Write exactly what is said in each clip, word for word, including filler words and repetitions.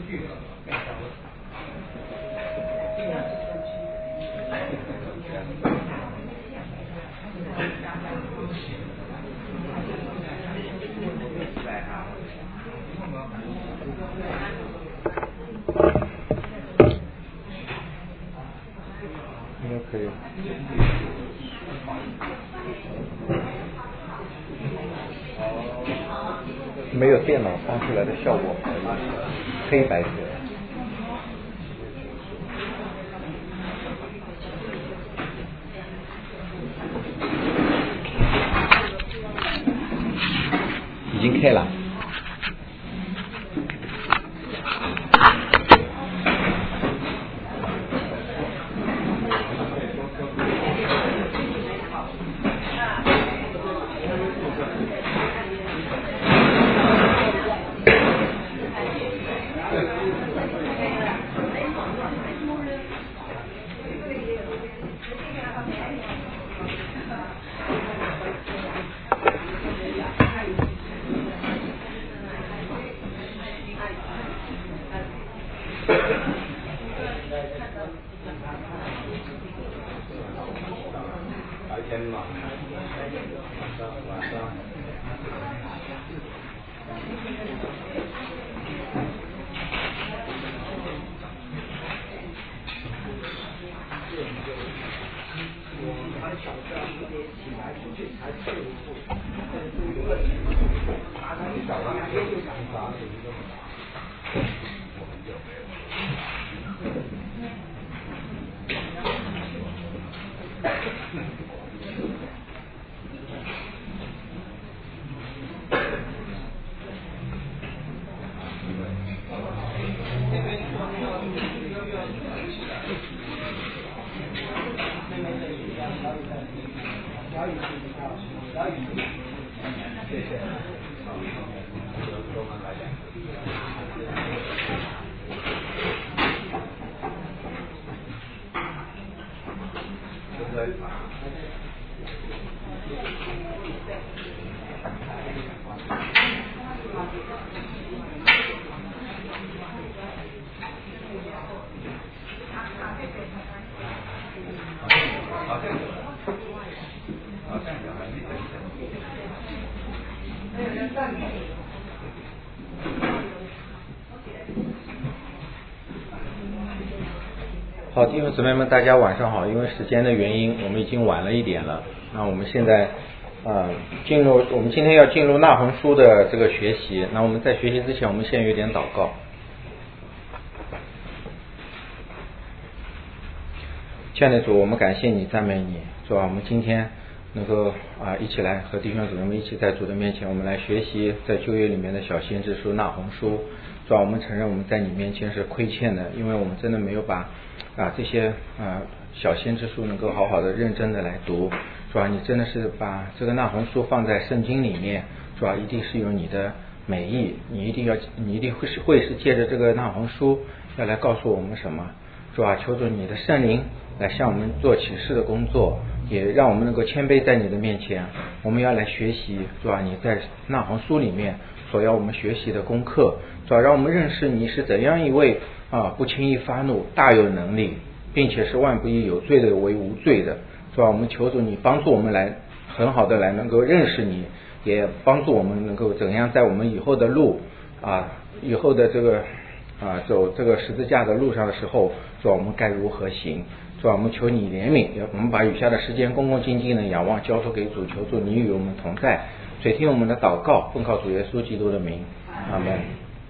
应该可以。没有电脑放出来的效果好，黑白色。已经开了。好，弟兄姊妹们，大家晚上好。因为时间的原因，我们已经晚了一点了。那我们现在呃进入，我们今天要进入纳红书的这个学习。那我们在学习之前，我们先有点祷告。亲爱的主，我们感谢你，赞美你，主啊，我们今天能够啊一起来和弟兄姊妹们一起在主的面前，我们来学习在旧约里面的小先知书、纳红书。主啊，我们承认我们在你面前是亏欠的，因为我们真的没有把啊这些啊小先知书能够好好的认真的来读。主啊，你真的是把这个纳红书放在圣经里面，主啊，一定是有你的美意，你一定要你一定会是会是借着这个纳红书要来告诉我们什么。主啊，求主你的圣灵来向我们做启示的工作，也让我们能够谦卑在你的面前。我们要来学习，主啊，你在纳红书里面所要我们学习的功课，主要让我们认识你是怎样一位啊不轻易发怒、大有能力，并且是万不以有罪的为无罪的。主要我们求主你帮助我们来很好的来能够认识你，也帮助我们能够怎样在我们以后的路啊以后的这个啊走这个十字架的路上的时候，主要我们该如何行。主要我们求你怜悯，我们把余下的时间恭恭敬敬的仰望交托给主，求主你与我们同在，垂听我们的祷告，奉靠主耶稣基督的名，阿门。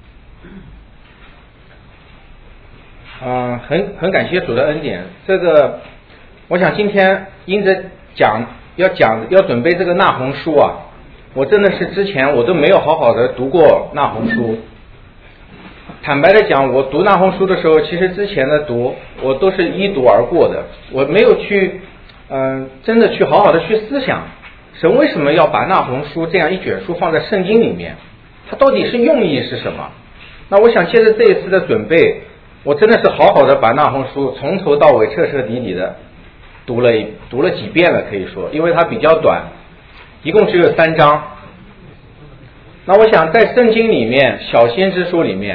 嗯，很很感谢主的恩典。这个，我想今天因着讲要讲要准备这个纳红书啊，我真的是之前我都没有好好的读过纳红书。坦白的讲，我读纳红书的时候，其实之前的读我都是一读而过的，我没有去嗯、呃、真的去好好的去思想神为什么要把纳红书这样一卷书放在圣经里面，它到底是用意是什么。那我想借着这一次的准备，我真的是好好的把纳红书从头到尾彻彻底底的读了读了几遍了，可以说因为它比较短，一共只有三章。那我想在圣经里面小先知书里面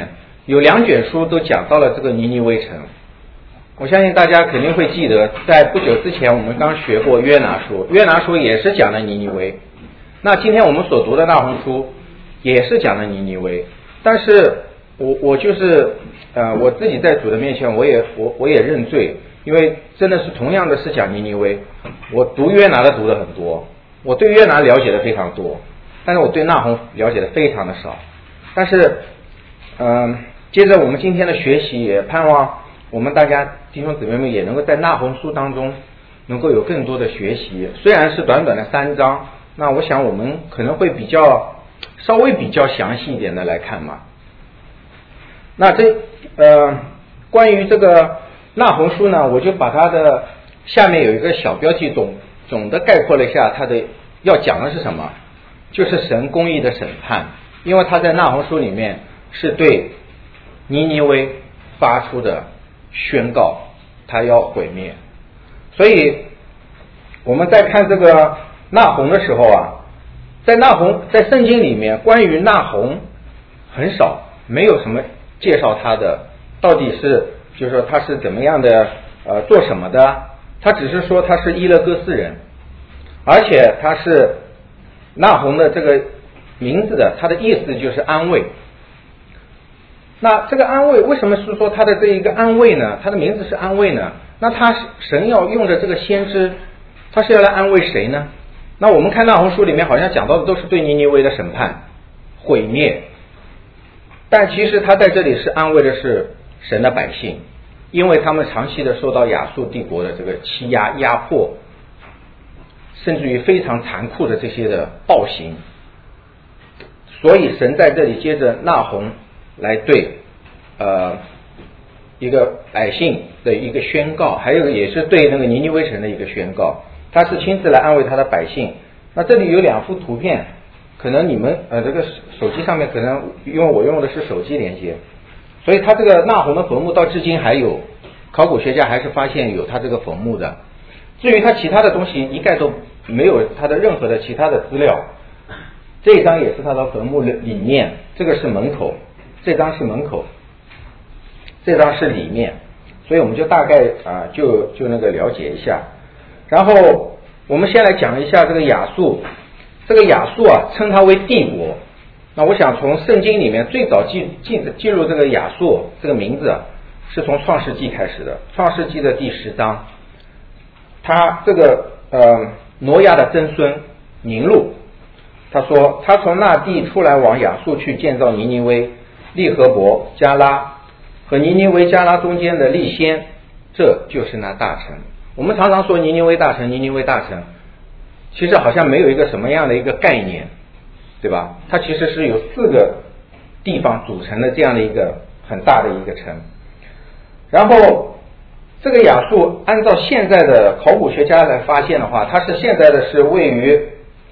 有两卷书都讲到了这个尼尼微城。我相信大家肯定会记得，在不久之前我们刚学过约拿书，约拿书也是讲的尼尼微。那今天我们所读的那鸿书也是讲的尼尼微，但是我我就是呃我自己在主的面前，我也我我也认罪，因为真的是同样的是讲尼尼微，我读约拿的读的很多，我对约拿了解的非常多，但是我对那鸿了解的非常的少。但是嗯、呃，接着我们今天的学习，也盼望我们大家弟兄姊妹们也能够在那鸿书当中能够有更多的学习。虽然是短短的三章，那我想我们可能会比较稍微比较详细一点的来看嘛。那这呃关于这个那鸿书呢，我就把它的下面有一个小标题总总的概括了一下它的要讲的是什么，就是神公义的审判。因为他在那鸿书里面是对尼尼微发出的宣告，他要毁灭。所以我们在看这个那鸿的时候啊，在那鸿在圣经里面关于那鸿很少，没有什么介绍他的到底是就是说他是怎么样的呃做什么的，他只是说他是伊勒哥斯人，而且他是那鸿的这个名字的，他的意思就是安慰。那这个安慰为什么是说他的这一个安慰呢？他的名字是安慰呢？那他神要用的这个先知，他是要来安慰谁呢？那我们看那鸿书里面好像讲到的都是对尼尼微的审判毁灭，但其实他在这里是安慰的是神的百姓，因为他们长期的受到亚述帝国的这个欺压压迫，甚至于非常残酷的这些的暴行。所以神在这里接着那鸿来对呃一个百姓的一个宣告，还有也是对那个尼尼微城的一个宣告，他是亲自来安慰他的百姓。那这里有两幅图片，可能你们呃这个手机上面可能因为我用的是手机连接，所以他这个那鸿的坟墓到至今还有，考古学家还是发现有他这个坟墓的。至于他其他的东西一概都没有他的任何的其他的资料。这一张也是他的坟墓里面，这个是门口，这张是门口，这张是里面，所以我们就大概啊就就那个了解一下。然后我们先来讲一下这个亚述，这个亚述啊称它为帝国。那我想从圣经里面最早记记记录这个亚述这个名字啊，是从创世纪开始的，创世纪的第十章，他这个呃挪亚的曾孙宁录。他说他从那地出来往亚述去建造尼尼微、利河伯、加拉和尼尼微加拉中间的利先，这就是那大城。我们常常说尼尼微大城尼尼微大城，其实好像没有一个什么样的一个概念，对吧？它其实是有四个地方组成的这样的一个很大的一个城。然后这个亚述按照现在的考古学家来发现的话，它是现在的是位于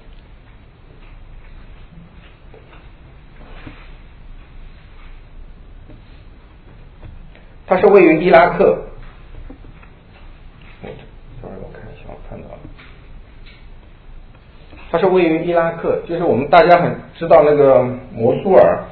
它是位于伊拉克，我看一下，我看到了，它是位于伊拉克，就是我们大家很知道那个摩苏尔，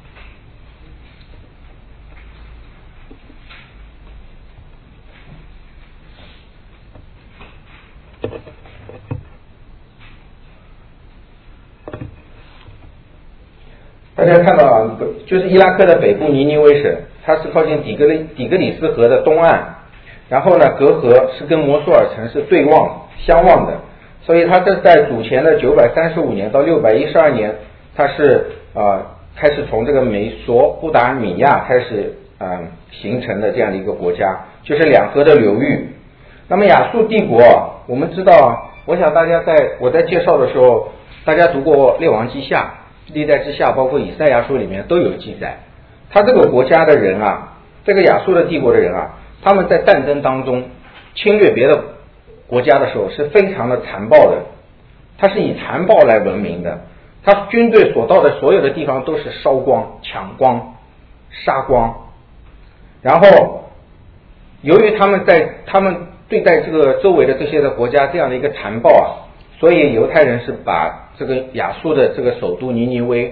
大家看到啊，就是伊拉克的北部尼尼微省，它是靠近底格里底格里斯河的东岸，然后呢，隔河是跟摩苏尔城是对望相望的，所以它是在主前的九百三十五年到六百一十二年，它是啊、呃、开始从这个美索不达米亚开始啊、呃、形成的这样的一个国家，就是两河的流域。那么亚述帝国，我们知道，我想大家在我在介绍的时候，大家读过列王记下、历代志下，包括以赛亚书里面都有记载。他这个国家的人啊，这个亚述的帝国的人啊，他们在战争当中侵略别的国家的时候是非常的残暴的，他是以残暴来闻名的。他军队所到的所有的地方都是烧光、抢光、杀光。然后由于他们在他们对待这个周围的这些的国家这样的一个残暴啊，所以犹太人是把这个亚述的这个首都尼尼微，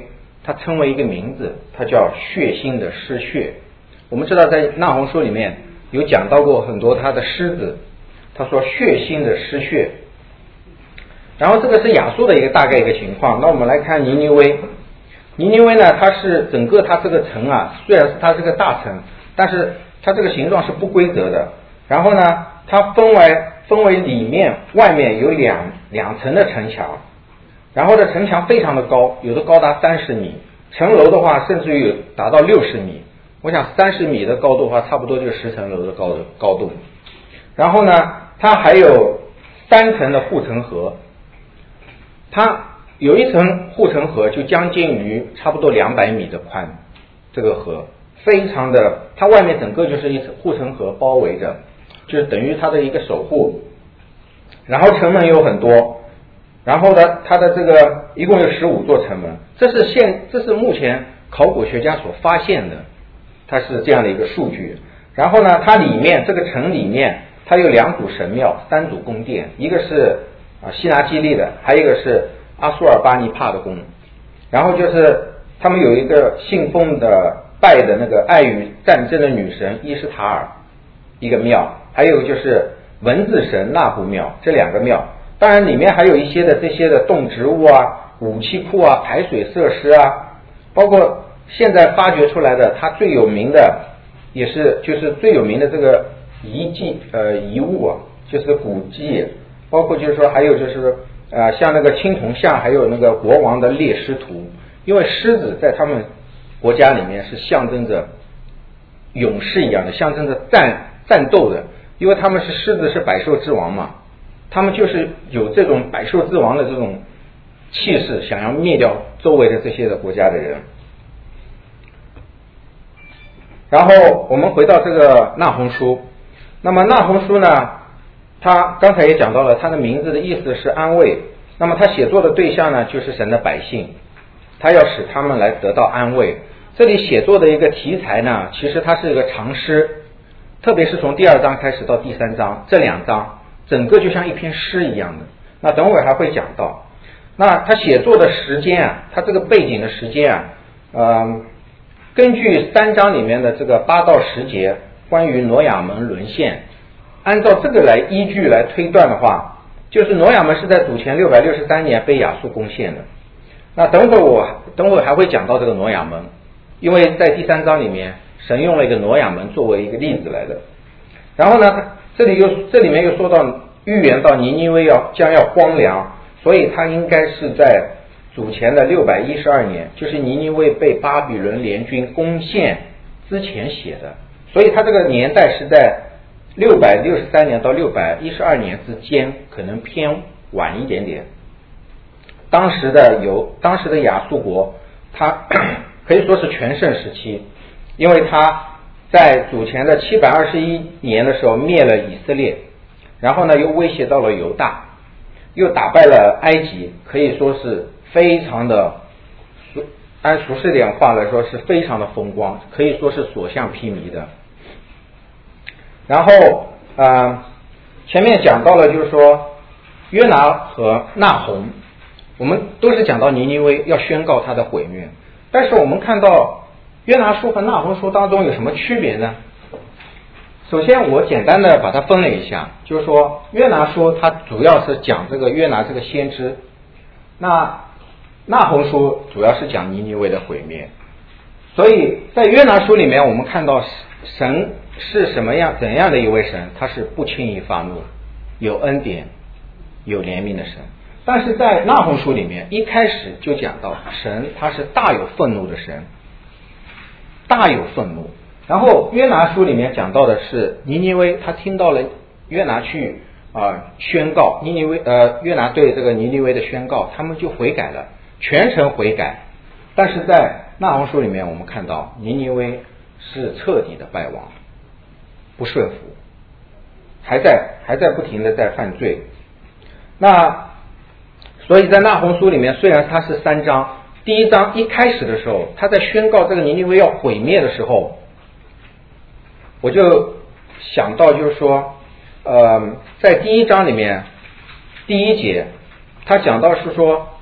它称为一个名字，它叫血腥的狮穴。我们知道在那鸿书里面有讲到过很多他的狮子，他说血腥的狮穴。然后这个是亚述的一个大概一个情况。那我们来看尼尼微，尼尼微呢，它是整个它这个城啊，虽然是它是个大城，但是它这个形状是不规则的。然后呢，它分为分为里面外面有两两层的城墙，然后呢城墙非常的高，有的高达三十米，城楼的话甚至于达到六十米。我想三十米的高度的话，差不多就十层楼的高的高度。然后呢，它还有三层的护城河，它有一层护城河就将近于差不多两百米的宽，这个河非常的，它外面整个就是一层护城河包围着，就是等于它的一个守护。然后城门有很多，然后呢，它的这个一共有十五座城门，这是现这是目前考古学家所发现的，它是这样的一个数据。然后呢，它里面这个城里面，它有两组神庙，三组宫殿，一个是啊希拿基利的，还有一个是阿苏尔巴尼帕的宫。然后就是他们有一个信奉的拜的那个爱与战争的女神伊什塔尔一个庙，还有就是文字神纳胡庙，这两个庙。当然里面还有一些的这些的动植物啊、武器库啊、排水设施啊，包括现在发掘出来的它最有名的也是就是最有名的这个遗迹呃遗物啊，就是古迹，包括就是说还有就是呃像那个青铜像，还有那个国王的猎狮图。因为狮子在他们国家里面是象征着勇士一样的，象征着战战斗的，因为他们是狮子是百兽之王嘛，他们就是有这种百兽之王的这种气势，想要灭掉周围的这些的国家的人。然后我们回到这个那鸿书，那么那鸿书呢，他刚才也讲到了，他的名字的意思是安慰，那么他写作的对象呢就是神的百姓，他要使他们来得到安慰。这里写作的一个题材呢，其实它是一个长诗，特别是从第二章开始到第三章，这两章整个就像一篇诗一样的。那等会儿还会讲到。那他写作的时间啊，他这个背景的时间啊，呃，根据三章里面的这个八到十节关于挪亚门沦陷，按照这个来依据来推断的话，就是挪亚门是在主前六百六十三年被亚述攻陷的。那等会儿我等会儿还会讲到这个挪亚门，因为在第三章里面神用了一个挪亚门作为一个例子来的。然后呢，这里又这里面又说到预言到尼尼微要将要荒凉，所以它应该是在主前的六百一十二年，就是尼尼微被巴比伦联军攻陷之前写的，所以它这个年代是在六百六十三年到六百一十二年之间，可能偏晚一点点。当时的有当时的亚述国，它可以说是全盛时期，因为它在主前的七百二十一年的时候灭了以色列，然后呢又威胁到了犹大，又打败了埃及，可以说是非常的，按俗世点话来说是非常的风光，可以说是所向披靡的。然后呃前面讲到了就是说约拿和那鸿，我们都是讲到尼尼微要宣告他的毁灭，但是我们看到约拿书和那鸿书当中有什么区别呢？首先我简单的把它分了一下，就是说约拿书它主要是讲这个约拿这个先知，那那鸿书主要是讲尼尼微的毁灭。所以在约拿书里面我们看到神是什么样怎样的一位神，他是不轻易发怒，有恩典有怜悯的神。但是在那鸿书里面一开始就讲到神他是大有愤怒的神，大有愤怒。然后约拿书里面讲到的是尼尼微，他听到了约拿去啊、呃、宣告尼尼微呃约拿对这个尼尼微的宣告，他们就悔改了，全程悔改。但是在那鸿书里面我们看到尼尼微是彻底的败亡，不顺服，还在还在不停的在犯罪。那所以在那鸿书里面，虽然它是三章，第一章一开始的时候他在宣告这个尼尼微要毁灭的时候，我就想到就是说呃，在第一章里面第一节他讲到是说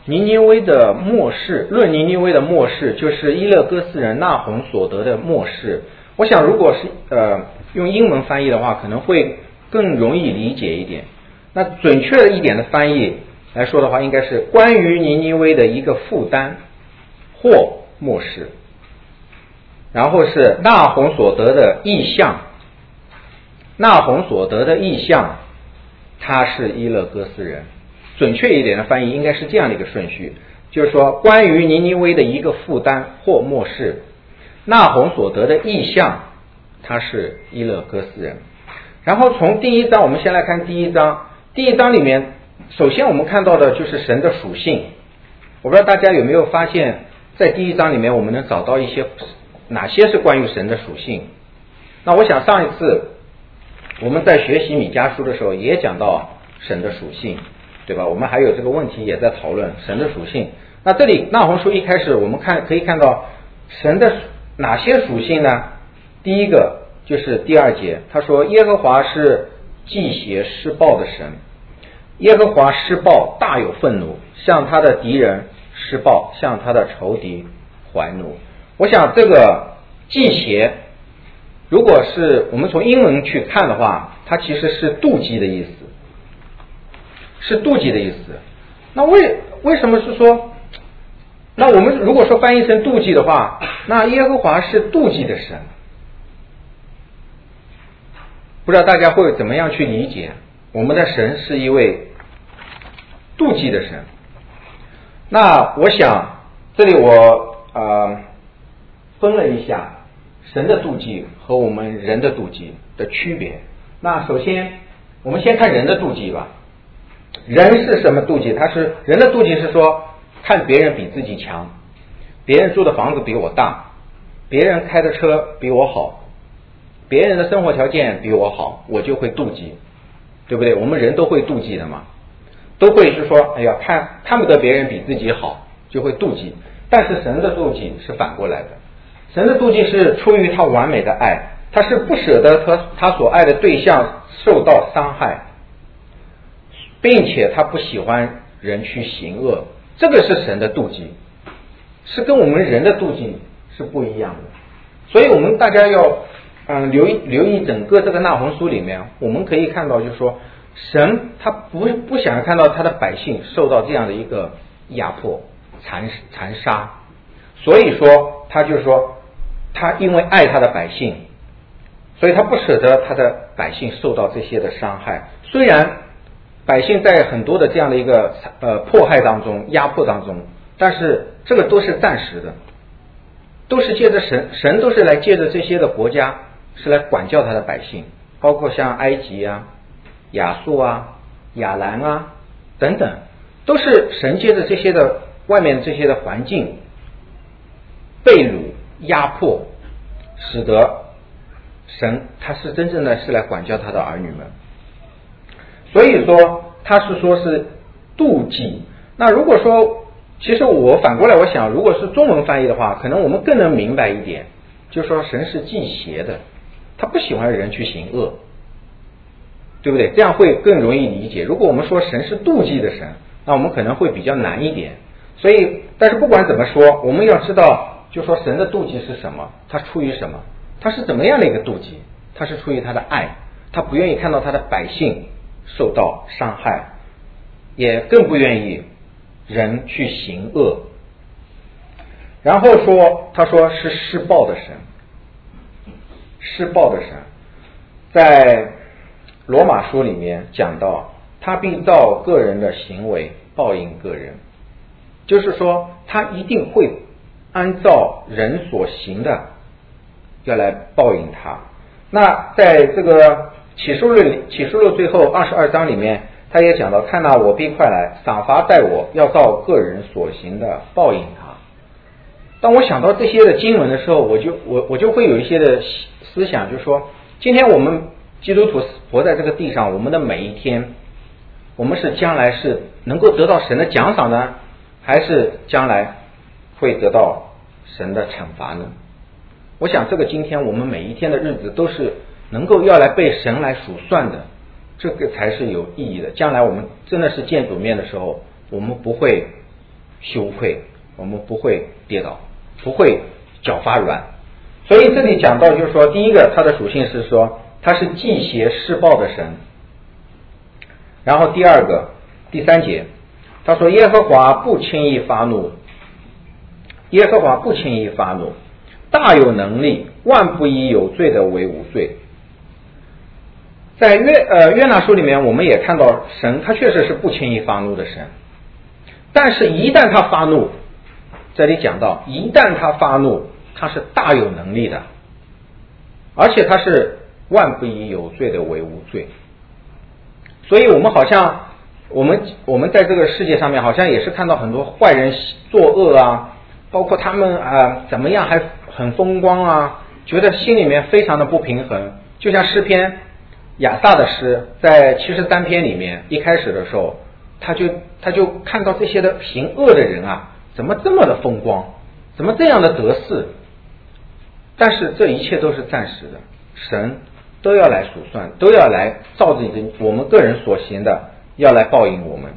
尼尼微的末世，论尼尼微的末世，就是伊勒哥斯人那鸿所得的末世。我想如果是呃用英文翻译的话，可能会更容易理解一点。那准确的一点的翻译来说的话，应该是关于尼尼微的一个负担或末世，然后是那鸿所得的意象，那鸿所得的意象，他是伊勒哥斯人。准确一点的翻译应该是这样的一个顺序，就是说关于尼尼微的一个负担或末世，那鸿所得的意象，他是伊勒哥斯人。然后从第一章，我们先来看第一章。第一章里面，首先我们看到的就是神的属性。我不知道大家有没有发现，在第一章里面我们能找到一些哪些是关于神的属性。那我想上一次我们在学习米迦书的时候也讲到神的属性，对吧？我们还有这个问题也在讨论神的属性。那这里那鸿书一开始我们看可以看到神的哪些属性呢？第一个就是第二节，他说耶和华是忌邪施暴的神，耶和华施暴大有愤怒，向他的敌人施暴，向他的仇敌怀怒。我想这个忌邪，如果是我们从英文去看的话，它其实是妒忌的意思，是妒忌的意思。那为为什么是说，那我们如果说翻译成妒忌的话，那耶和华是妒忌的神，不知道大家会怎么样去理解我们的神是一位妒忌的神。那我想这里我呃分了一下神的妒忌和我们人的妒忌的区别。那首先我们先看人的妒忌吧。人是什么妒忌？他是人的妒忌是说看别人比自己强，别人住的房子比我大，别人开的车比我好，别人的生活条件比我好，我就会妒忌，对不对？我们人都会妒忌的嘛，都会是说哎呀看看不得别人比自己好就会妒忌。但是神的妒忌是反过来的，神的妒忌是出于他完美的爱，他是不舍得他他所爱的对象受到伤害，并且他不喜欢人去行恶，这个是神的妒忌，是跟我们人的妒忌是不一样的。所以我们大家要嗯留意留意整个这个那鸿书里面，我们可以看到就是说神他不不想看到他的百姓受到这样的一个压迫残残杀，所以说他就是说他因为爱他的百姓，所以他不舍得他的百姓受到这些的伤害。虽然百姓在很多的这样的一个呃迫害当中压迫当中，但是这个都是暂时的，都是借着神神都是来借着这些的国家是来管教他的百姓，包括像埃及啊、亚述啊、亚兰啊等等，都是神借着这些的外面这些的环境被掳压迫，使得神他是真正的是来管教他的儿女们。所以说他是说是妒忌。那如果说其实我反过来我想，如果是中文翻译的话，可能我们更能明白一点，就是说神是忌邪的，他不喜欢人去行恶，对不对？这样会更容易理解。如果我们说神是妒忌的神，那我们可能会比较难一点。所以但是不管怎么说，我们要知道就是说神的妒忌是什么，他出于什么，他是怎么样的一个妒忌，他是出于他的爱，他不愿意看到他的百姓受到伤害，也更不愿意人去行恶。然后说他说是施暴的神，施暴的神在罗马书里面讲到，他必照个人的行为报应个人，就是说他一定会按照人所行的要来报应他。那在这个启示录启示录最后二十二章里面，他也讲到，看哪我必快来，赏罚在我，要照个人所行的报应他。当我想到这些的经文的时候，我就我我就会有一些的思想，就是说今天我们基督徒活在这个地上，我们的每一天，我们是将来是能够得到神的奖赏呢，还是将来会得到神的惩罚呢？我想这个今天我们每一天的日子都是能够要来被神来数算的，这个才是有意义的。将来我们真的是见主面的时候，我们不会羞愧，我们不会跌倒，不会脚发软。所以这里讲到就是说，第一个它的属性是说它是忌邪施暴的神。然后第二个第三节他说耶和华不轻易发怒，耶和华不轻易发怒，大有能力，万不以有罪的为无罪。在约呃约拿书里面我们也看到神他确实是不轻易发怒的神，但是一旦他发怒，这里讲到一旦他发怒他是大有能力的，而且他是万不以有罪的为无罪。所以我们好像我们我们在这个世界上面好像也是看到很多坏人作恶啊，包括他们啊、呃、怎么样还很风光啊，觉得心里面非常的不平衡。就像诗篇亚萨的诗在七十三篇里面一开始的时候，他就他就看到这些的行恶的人啊怎么这么的风光，怎么这样的得势，但是这一切都是暂时的，神都要来数算，都要来照着我们个人所行的要来报应我们。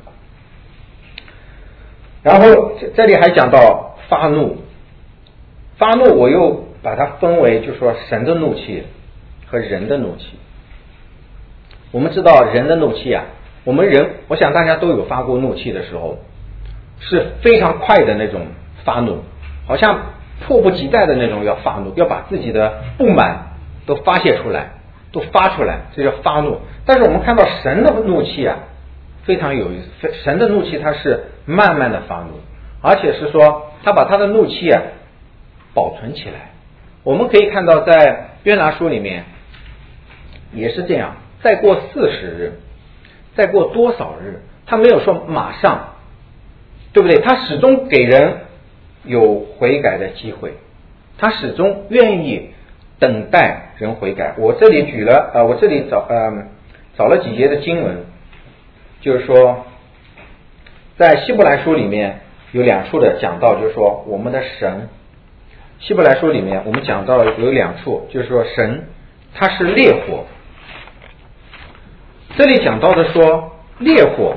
然后这里还讲到发怒，发怒我又把它分为就是说神的怒气和人的怒气。我们知道人的怒气啊，我们人我想大家都有发过怒气的时候，是非常快的那种发怒，好像迫不及待的那种要发怒，要把自己的不满都发泄出来，都发出来，这叫发怒。但是我们看到神的怒气啊非常有意思，神的怒气它是慢慢的发怒，而且是说他把他的怒气啊保存起来。我们可以看到在约拿书里面也是这样，再过四十日，再过多少日，他没有说马上，对不对？他始终给人有悔改的机会，他始终愿意等待人悔改。我这里举了呃，我这里找呃找了几节的经文，就是说在希伯来书里面有两处的讲到，就是说我们的神，希伯来书里面我们讲到有两处，就是说神他是烈火。这里讲到的说烈火，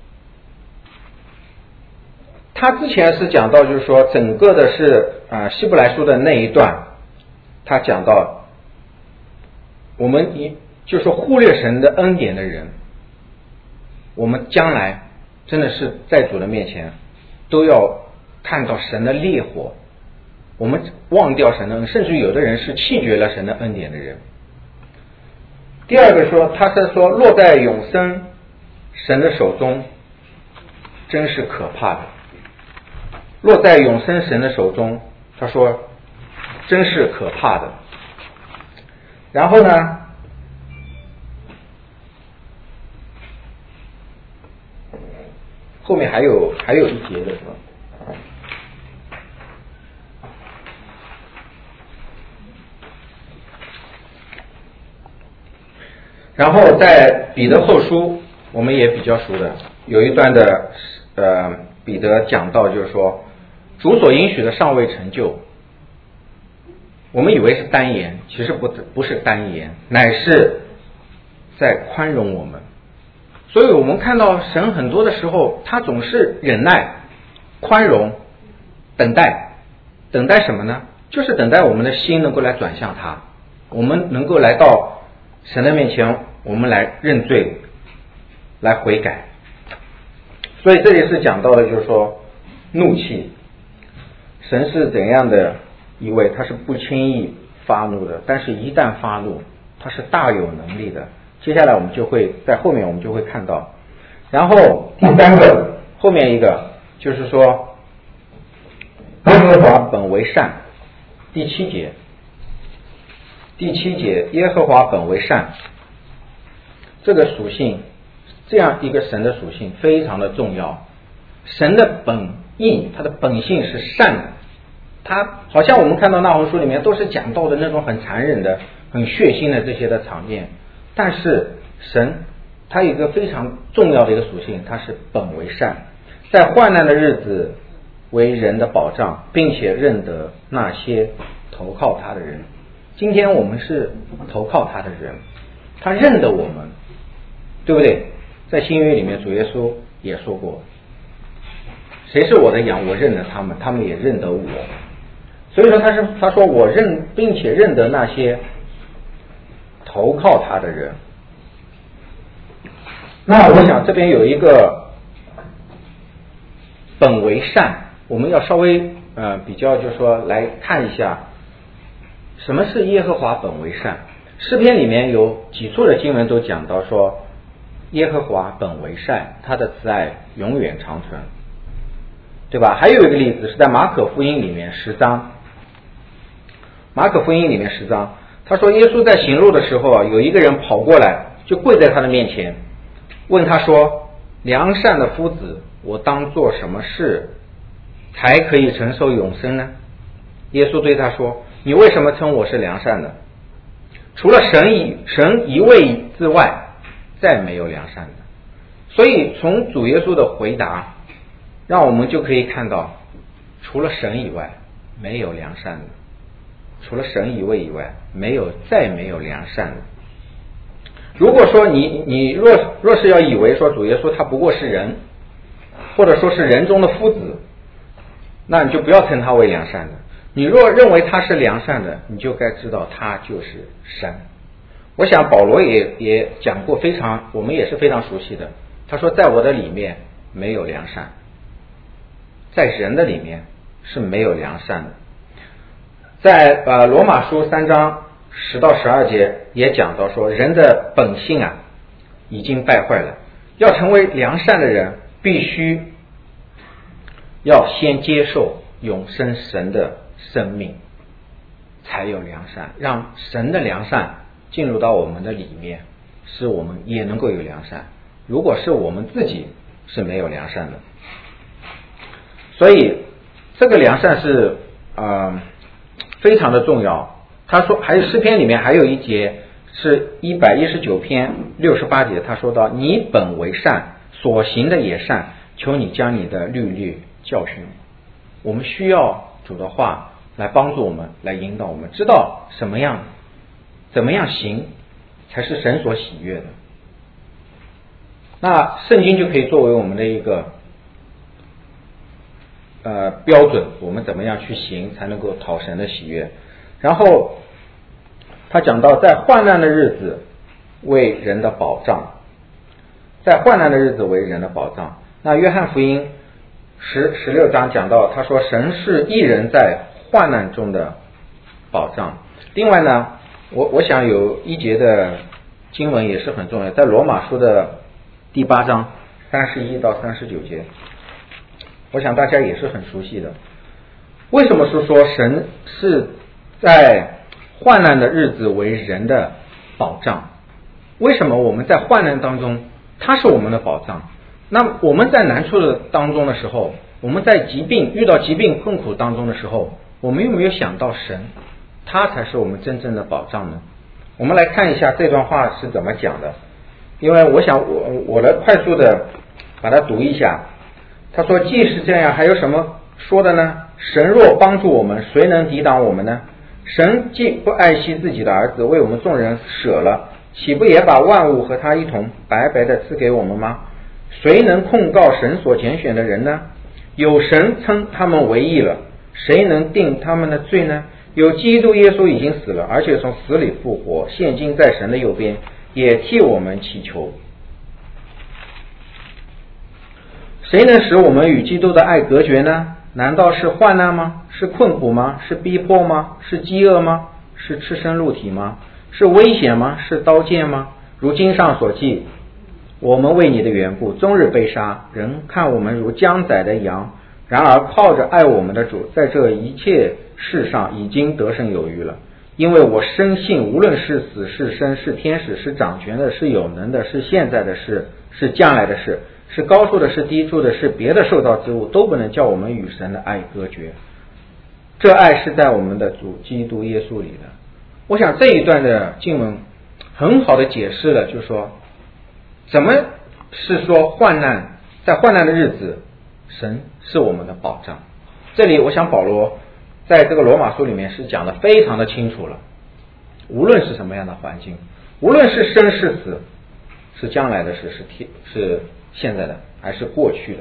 他之前是讲到就是说整个的是啊、呃、希伯来书的那一段，他讲到我们一就是说忽略神的恩典的人，我们将来真的是在主的面前都要看到神的烈火，我们忘掉神的恩，甚至有的人是弃绝了神的恩典的人。第二个说他是说落在永生神的手中真是可怕的，落在永生神的手中，他说真是可怕的。然后呢后面还有还有一节的是吧？然后在彼得后书我们也比较熟的有一段的呃彼得讲到，就是说主所应许的尚未成就，我们以为是单言，其实不不是单言，乃是在宽容我们。所以我们看到神很多的时候他总是忍耐宽容等待，等待什么呢？就是等待我们的心能够来转向他，我们能够来到神的面前，我们来认罪来悔改。所以这里是讲到的就是说怒气，神是怎样的一位，他是不轻易发怒的，但是一旦发怒他是大有能力的。接下来我们就会在后面我们就会看到。然后第三个后面一个就是说耶和华本为善，第七节第七节耶和华本为善，这个属性，这样一个神的属性非常的重要。神的本意，他的本性是善的，他好像我们看到那红书里面都是讲到的那种很残忍的很血腥的这些的场面，但是神他有一个非常重要的一个属性，他是本为善，在患难的日子为人的保障，并且认得那些投靠他的人。今天我们是投靠他的人，他认得我们，对不对？在新约里面主耶稣也说过， 谁是我的羊，我认得他们，他们也认得我。所以说他是他说我认并且认得那些投靠他的人。那我想这边有一个本为善，我们要稍微呃比较就是说来看一下什么是耶和华本为善。诗篇里面有几处的经文都讲到说耶和华本为善，他的慈爱永远长存，对吧？还有一个例子是在马可福音里面十章，马可福音里面十章，他说耶稣在行路的时候啊，有一个人跑过来就跪在他的面前，问他说，良善的夫子，我当做什么事才可以承受永生呢？耶稣对他说，你为什么称我是良善的？除了神一神一位之外，再没有良善的。所以从主耶稣的回答，让我们就可以看到，除了神以外，没有良善的；除了神一位以外，没有再没有良善的。如果说你你若若是要以为说主耶稣他不过是人，或者说是人中的夫子，那你就不要称他为良善的。你若认为他是良善的，你就该知道他就是神。我想保罗也也讲过非常我们也是非常熟悉的，他说在我的里面没有良善，在人的里面是没有良善的。在呃罗马书三章十到十二节也讲到说，人的本性啊已经败坏了，要成为良善的人，必须要先接受永生神的生命，才有良善，让神的良善进入到我们的里面，使我们也能够有良善。如果是我们自己是没有良善的，所以这个良善是呃非常的重要。他说还有诗篇里面还有一节是一百一十九篇六十八节，他说到，你本为善，所行的也善，求你将你的律律教训我。我们需要主的话来帮助我们，来引导我们，知道什么样怎么样行才是神所喜悦的。那圣经就可以作为我们的一个呃标准，我们怎么样去行才能够讨神的喜悦。然后他讲到在患难的日子为人的保障，在患难的日子为人的保障。那约翰福音十十六章讲到，他说神是义人在患难中的保障。另外呢，我我想有一节的经文也是很重要，在罗马书的第八章三十一到三十九节，我想大家也是很熟悉的。为什么是说神是在患难的日子为人的保障？为什么我们在患难当中他是我们的保障？那我们在难处的当中的时候，我们在疾病遇到疾病困苦当中的时候，我们有没有想到神他才是我们真正的保障呢？我们来看一下这段话是怎么讲的，因为我想我我来快速的把它读一下。他说，既是这样，还有什么说的呢？神若帮助我们，谁能抵挡我们呢？神既不爱惜自己的儿子，为我们众人舍了，岂不也把万物和他一同白白的赐给我们吗？谁能控告神所拣选的人呢？有神称他们为义了，谁能定他们的罪呢？有基督耶稣已经死了，而且从死里复活，现今在神的右边，也替我们祈求。谁能使我们与基督的爱隔绝呢？难道是患难吗？是困苦吗？是逼迫吗？是饥饿吗？是赤身露体吗？是危险吗？是刀剑吗？如经上所记，我们为你的缘故终日被杀，人看我们如将宰的羊。然而靠着爱我们的主，在这一切事上已经得胜有余了。因为我深信，无论是死是生，是天使，是掌权的，是有能的，是现在的事，是将来的事，是高处的，是低处的，是别的受造之物，都不能叫我们与神的爱隔绝。这爱是在我们的主基督耶稣里的。我想这一段的经文很好的解释了，就是说怎么是说患难，在患难的日子神是我们的保障。这里我想保罗在这个罗马书里面是讲的非常的清楚了，无论是什么样的环境，无论是生是死，是将来的事，是天是现在的还是过去的，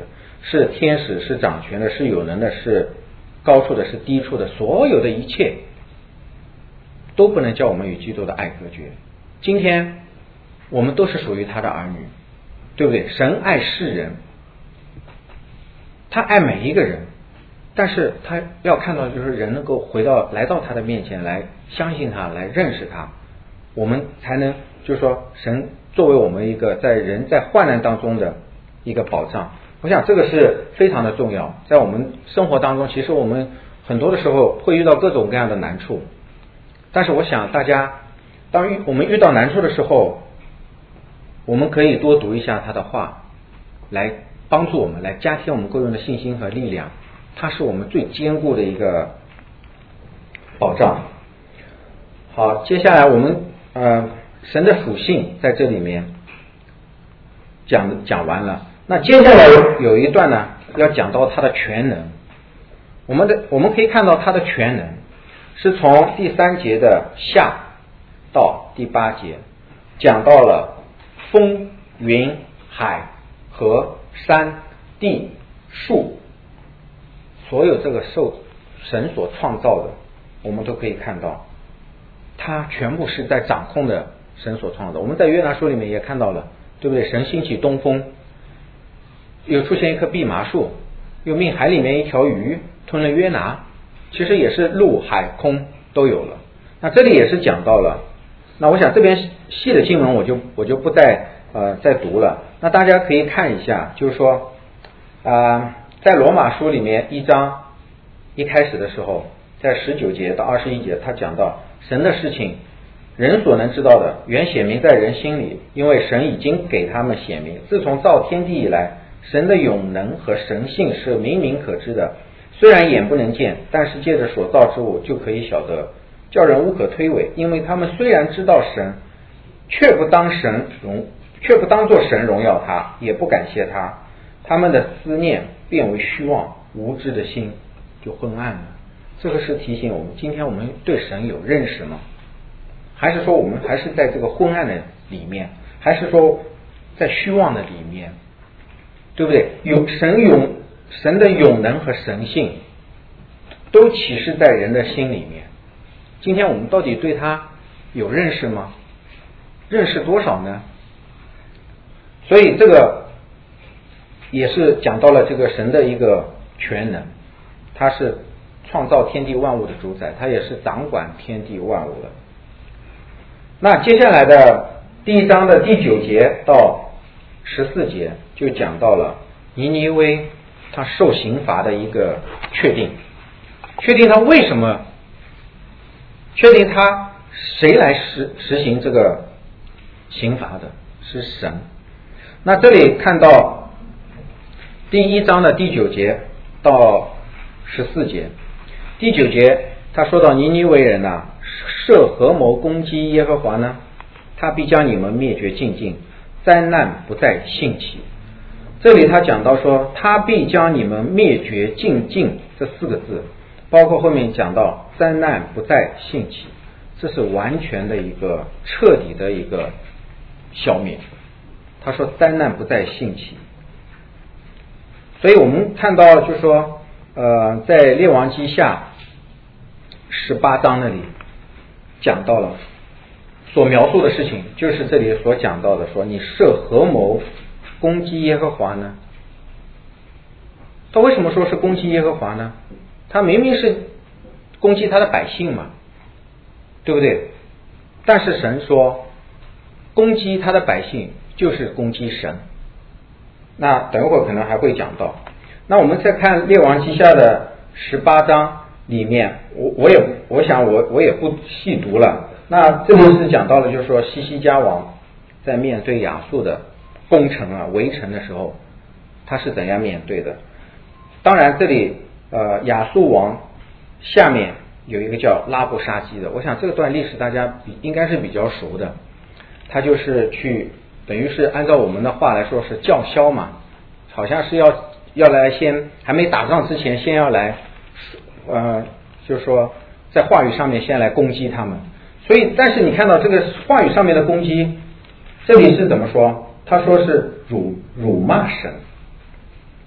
是天使，是掌权的，是有能的，是高处的，是低处的，所有的一切都不能叫我们与基督的爱隔绝。今天我们都是属于他的儿女，对不对？神爱世人，他爱每一个人，但是他要看到就是人能够回到来到他的面前来相信他，来认识他，我们才能就是说神作为我们一个在人在患难当中的一个保障。我想这个是非常的重要。在我们生活当中，其实我们很多的时候会遇到各种各样的难处，但是我想大家当我们遇到难处的时候，我们可以多读一下他的话，来帮助我们，来加添我们个人的信心和力量，它是我们最坚固的一个保障。好，接下来我们呃神的属性在这里面讲讲完了，那接下来有一段呢要讲到他的全能。我们的我们可以看到他的全能是从第三节的下到第八节，讲到了风云海河山地树，所有这个受神所创造的，我们都可以看到它全部是在掌控的神所创造的。我们在约拿书里面也看到了，对不对？神兴起东风，又出现一棵蓖麻树，又命海里面一条鱼吞了约拿，其实也是陆海空都有了。那这里也是讲到了，那我想这边细的经文我就我就不再呃再读了。那大家可以看一下，就是说啊、呃，在罗马书里面一章一开始的时候，在十九节到二十一节，他讲到神的事情，人所能知道的，原显明在人心里，因为神已经给他们显明。自从造天地以来，神的永能和神性是明明可知的，虽然眼不能见，但是借着所造之物就可以晓得，叫人无可推诿。因为他们虽然知道神，却不当神荣，却不当作神荣耀他，也不感谢他，他们的思念变为虚妄，无知的心就昏暗了。这个是提醒我们，今天我们对神有认识吗？还是说我们还是在这个昏暗的里面，还是说在虚妄的里面，对不对？有神永神的永能和神性都启示在人的心里面，今天我们到底对他有认识吗？认识多少呢？所以这个也是讲到了这个神的一个全能，他是创造天地万物的主宰，他也是掌管天地万物的。那接下来的第一章的第九节到十四节就讲到了尼尼微他受刑罚的一个确定，确定他为什么，确定他谁来实实行这个刑罚的，是神。那这里看到第一章的第九节到十四节，第九节他说到尼尼微人啊，设合谋攻击耶和华呢，他必将你们灭绝尽尽，灾难不再兴起。这里他讲到说他必将你们灭绝尽尽这四个字，包括后面讲到灾难不再兴起，这是完全的一个彻底的一个消灭。他说灾难不再兴起，所以我们看到就是说呃，在列王记下十八章那里讲到了所描述的事情，就是这里所讲到的，说你设合谋攻击耶和华呢？他为什么说是攻击耶和华呢？他明明是攻击他的百姓嘛，对不对？但是神说攻击他的百姓就是攻击神。那等一会儿可能还会讲到。那我们再看列王记下的十八章里面，我我也我想我我也不细读了。那这里是讲到了，就是说西西家王在面对亚述的攻城啊围城的时候，他是怎样面对的？当然这里呃亚述王下面有一个叫拉布沙基的，我想这个段历史大家比应该是比较熟的。他就是去等于是按照我们的话来说是叫嚣嘛，好像是要要来先还没打仗之前先要来呃就是说在话语上面先来攻击他们。所以但是你看到这个话语上面的攻击，这里是怎么说？他说是辱辱骂神，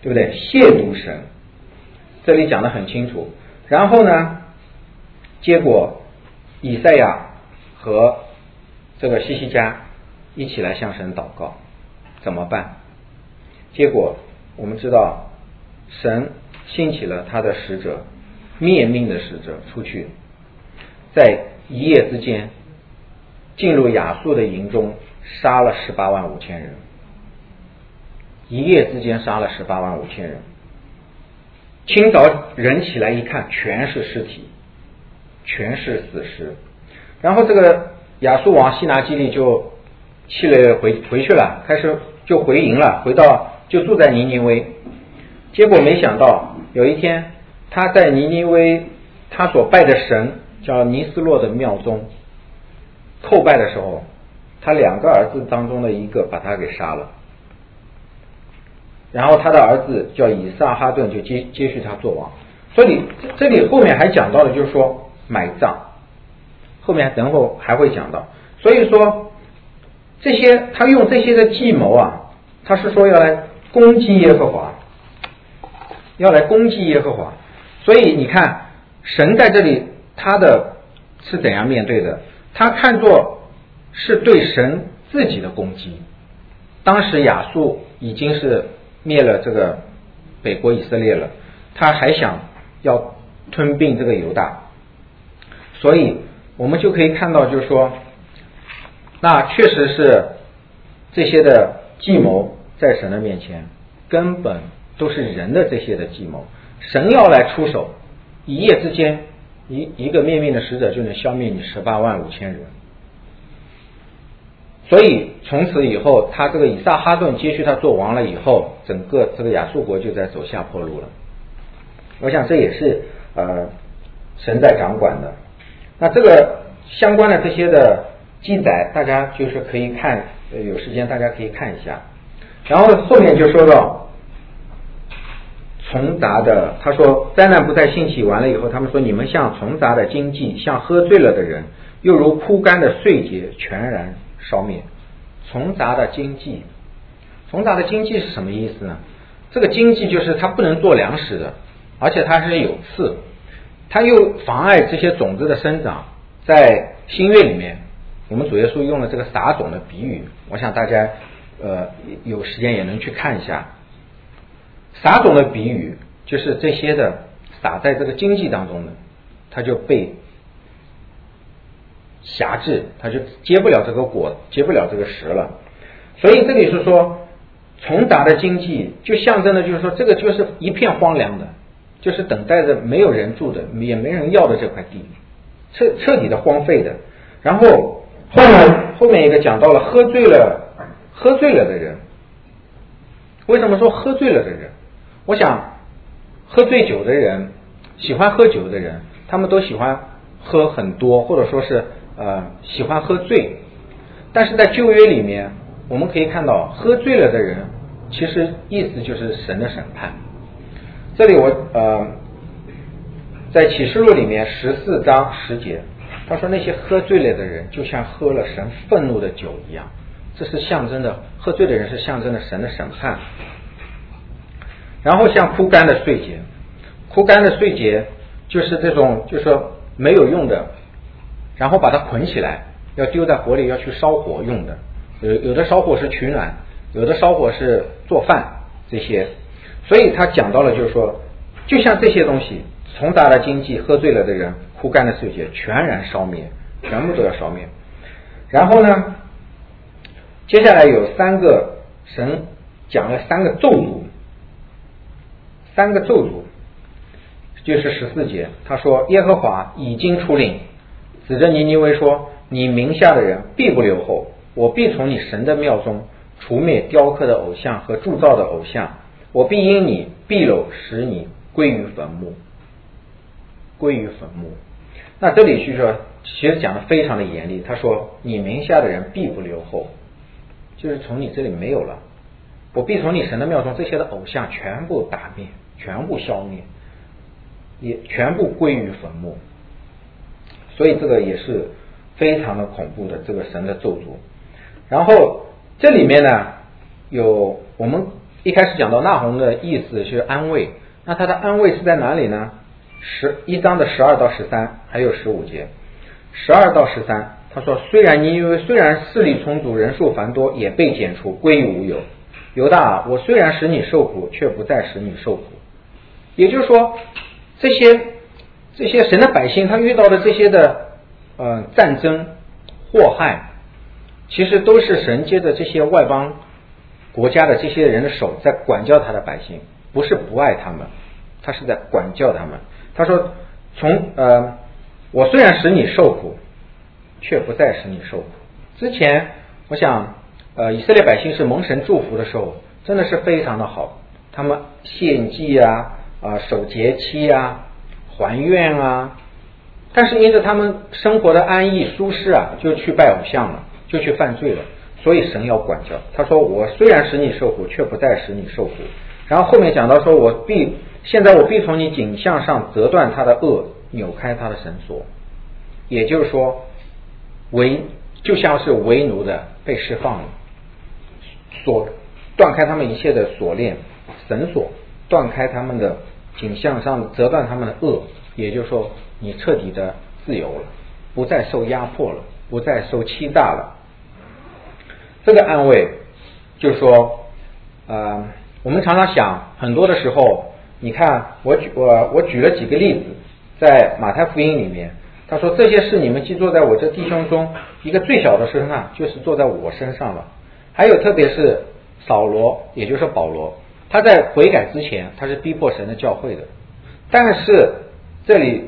对不对？亵渎神，这里讲得很清楚。然后呢，结果以赛亚和这个西西家一起来向神祷告，怎么办？结果我们知道，神兴起了他的使者，灭命的使者出去，在一夜之间进入亚述的营中，杀了十八万五千人。一夜之间杀了十八万五千人。清早人起来一看，全是尸体，全是死尸。然后这个亚述王西拿基利就气馁回回去了，开始就回营了，回到就住在尼尼微。结果没想到有一天，他在尼尼微他所拜的神叫尼斯洛的庙中叩拜的时候，他两个儿子当中的一个把他给杀了，然后他的儿子叫以撒哈顿就接接续他做王。所以这里后面还讲到的就是说买葬，后面等会还会讲到。所以说这些他用这些的计谋啊，他是说要来攻击耶和华，要来攻击耶和华。所以你看神在这里他的是怎样面对的？他看作是对神自己的攻击。当时亚述已经是灭了这个北国以色列了，他还想要吞并这个犹大，所以我们就可以看到就是说，那确实是这些的计谋在神的面前根本都是人的这些的计谋，神要来出手，一夜之间一一个灭命的使者就能消灭你十八万五千人。所以从此以后，他这个以撒哈顿接续他做王了以后，整个这个亚述国就在走下坡路了。我想这也是呃神在掌管的。那这个相关的这些的记载，大家就是可以看，呃有时间大家可以看一下。然后后面就说到从杂的，他说灾难不再兴起，完了以后他们说你们像从杂的荆棘，像喝醉了的人，又如枯干的碎秸，全然烧灭。从杂的荆棘，从杂的荆棘是什么意思呢？这个荆棘就是它不能做粮食的，而且它是有刺，它又妨碍这些种子的生长。在新约里面，我们主耶稣用了这个撒种的比喻，我想大家呃有时间也能去看一下。撒种的比喻就是这些的撒在这个荆棘当中的，它就被辖制，它就结不了这个果，结不了这个实了。所以这里是说从杂的荆棘就象征的就是说这个就是一片荒凉的，就是等待着没有人住的，也没人要的这块地，彻彻底的荒废的。然后后面后面一个讲到了喝醉了喝醉了的人。为什么说喝醉了的人？我想喝醉酒的人，喜欢喝酒的人，他们都喜欢喝很多，或者说是呃喜欢喝醉。但是在旧约里面我们可以看到喝醉了的人其实意思就是神的审判。这里我呃在启示录里面十四章十节，他说那些喝醉了的人就像喝了神愤怒的酒一样，这是象征的，喝醉的人是象征的神的审判。然后像枯干的碎秸，枯干的碎秸就是这种就是说没有用的，然后把它捆起来要丢在火里要去烧火用的，有有的烧火是取暖，有的烧火是做饭这些。所以他讲到了就是说就像这些东西，从杂的荆棘，喝醉了的人，枯干的碎秸全然烧灭，全部都要烧灭。然后呢接下来有三个神讲了三个咒诅，三个咒诅就是十四节，他说耶和华已经出令指着尼尼微说，你名下的人必不留后，我必从你神的庙中除灭雕刻的偶像和铸造的偶像，我必因你必朽使你归于坟墓，归于坟墓。那这里是说其实讲的非常的严厉，他说你名下的人必不留后，就是从你这里没有了，我必从你神的庙中这些的偶像全部打灭，全部消灭，也全部归于坟墓。所以这个也是非常的恐怖的这个神的咒诅。然后这里面呢有我们一开始讲到纳洪的意思是安慰，那他的安慰是在哪里呢？十一章的十二到十三，还有十五节。十二到十三，他说：虽然尼尼微虽然势力充足，人数繁多，也被剪除，归于无有。犹大啊，我虽然使你受苦，却不再使你受苦。也就是说，这些这些神的百姓，他遇到的这些的呃战争祸害，其实都是神借着这些外邦国家的这些人的手在管教他的百姓，不是不爱他们，他是在管教他们。他说：从呃，我虽然使你受苦，却不再使你受苦。之前我想呃，以色列百姓是蒙神祝福的时候，真的是非常的好，他们献祭啊啊，守节期啊，还愿啊，但是因着他们生活的安逸舒适啊，就去拜偶像了，就去犯罪了，所以神要管教。他说：我虽然使你受苦，却不再使你受苦。然后后面讲到说，我必现在我必从你颈项上折断他的轭，扭开他的绳索。也就是说，为就像是为奴的被释放了，锁断开他们一切的锁链绳索，断开他们的颈项上，折断他们的轭。也就是说，你彻底的自由了，不再受压迫了，不再受欺诈了。这个安慰就是说呃，我们常常想，很多的时候你看我举我我举了几个例子，在马太福音里面，他说这些事你们既坐在我这弟兄中一个最小的身上，就是坐在我身上了。还有特别是扫罗，也就是保罗，他在悔改之前他是逼迫神的教会的，但是这里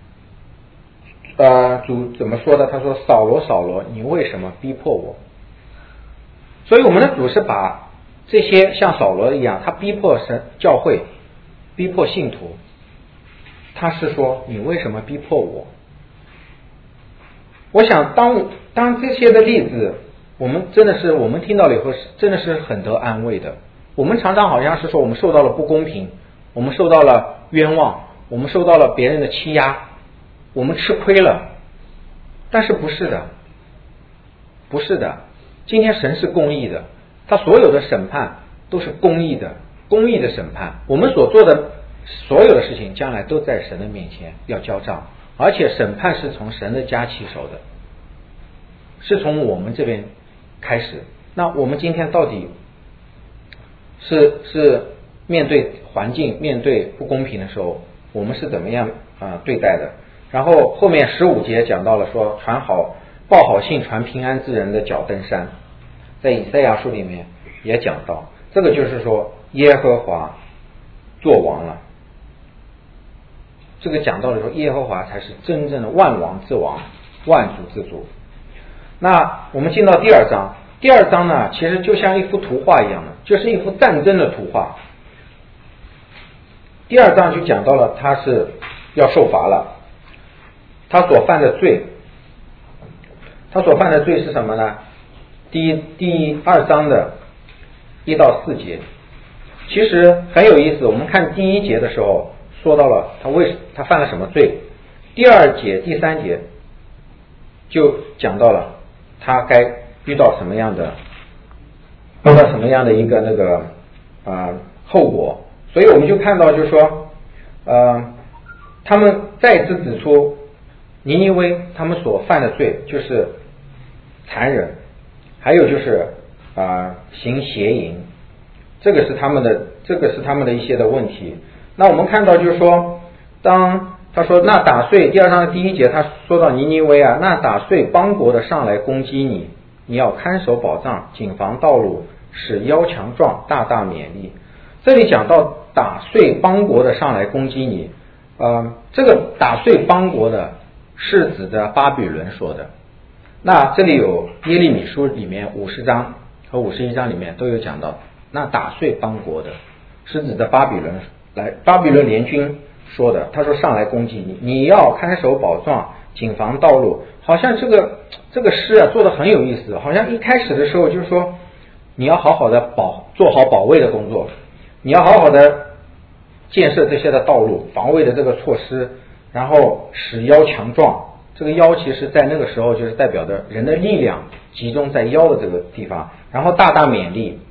呃主怎么说的？他说：扫罗扫罗，你为什么逼迫我？所以我们的主是把这些像扫罗一样，他逼迫神教会，逼迫信徒，他是说你为什么逼迫我？我想当当这些的例子，我们真的是我们听到了以后真的是很得安慰的。我们常常好像是说我们受到了不公平，我们受到了冤枉，我们受到了别人的欺压，我们吃亏了。但是不是的，不是的，今天神是公义的，他所有的审判都是公义的，公义的审判。我们所做的所有的事情将来都在神的面前要交账，而且审判是从神的家起手的，是从我们这边开始。那我们今天到底是是面对环境，面对不公平的时候，我们是怎么样啊、呃、对待的？然后后面十五节讲到了说，传好报好信传平安之人的脚登山，在以赛亚书里面也讲到，这个就是说耶和华作王了。这个讲到的时候，耶和华才是真正的万王之王，万主之主。那我们进到第二章，第二章呢，其实就像一幅图画一样的，就是一幅战争的图画。第二章就讲到了他是要受罚了，他所犯的罪，他所犯的罪是什么呢？第一第二章的一到四节，其实很有意思。我们看第一节的时候说到了他为他犯了什么罪，第二节第三节就讲到了他该遇到什么样的遇到什么样的一个那个啊、呃、后果。所以我们就看到就是说呃他们再次指出尼尼微他们所犯的罪就是残忍，还有就是啊、呃、行邪淫，这个是他们的这个是他们的一些的问题。那我们看到就是说，当他说那打碎第二章的第一节，他说到尼尼微啊，那打碎邦国的上来攻击你，你要看守保障，谨防道路，使腰强壮，大大勉励。这里讲到打碎邦国的上来攻击你，呃，这个打碎邦国的是指的巴比伦说的。那这里有耶利米书里面五十章和五十一章里面都有讲到，那打碎邦国的是指的巴比伦来巴比伦联军说的。他说上来攻击你，你要看守保障，谨防道路。好像这个这个诗啊做得很有意思，好像一开始的时候就是说你要好好的保做好保卫的工作，你要好好的建设这些的道路防卫的这个措施，然后使腰强壮。这个腰其实在那个时候就是代表着人的力量集中在腰的这个地方，然后大大勉励，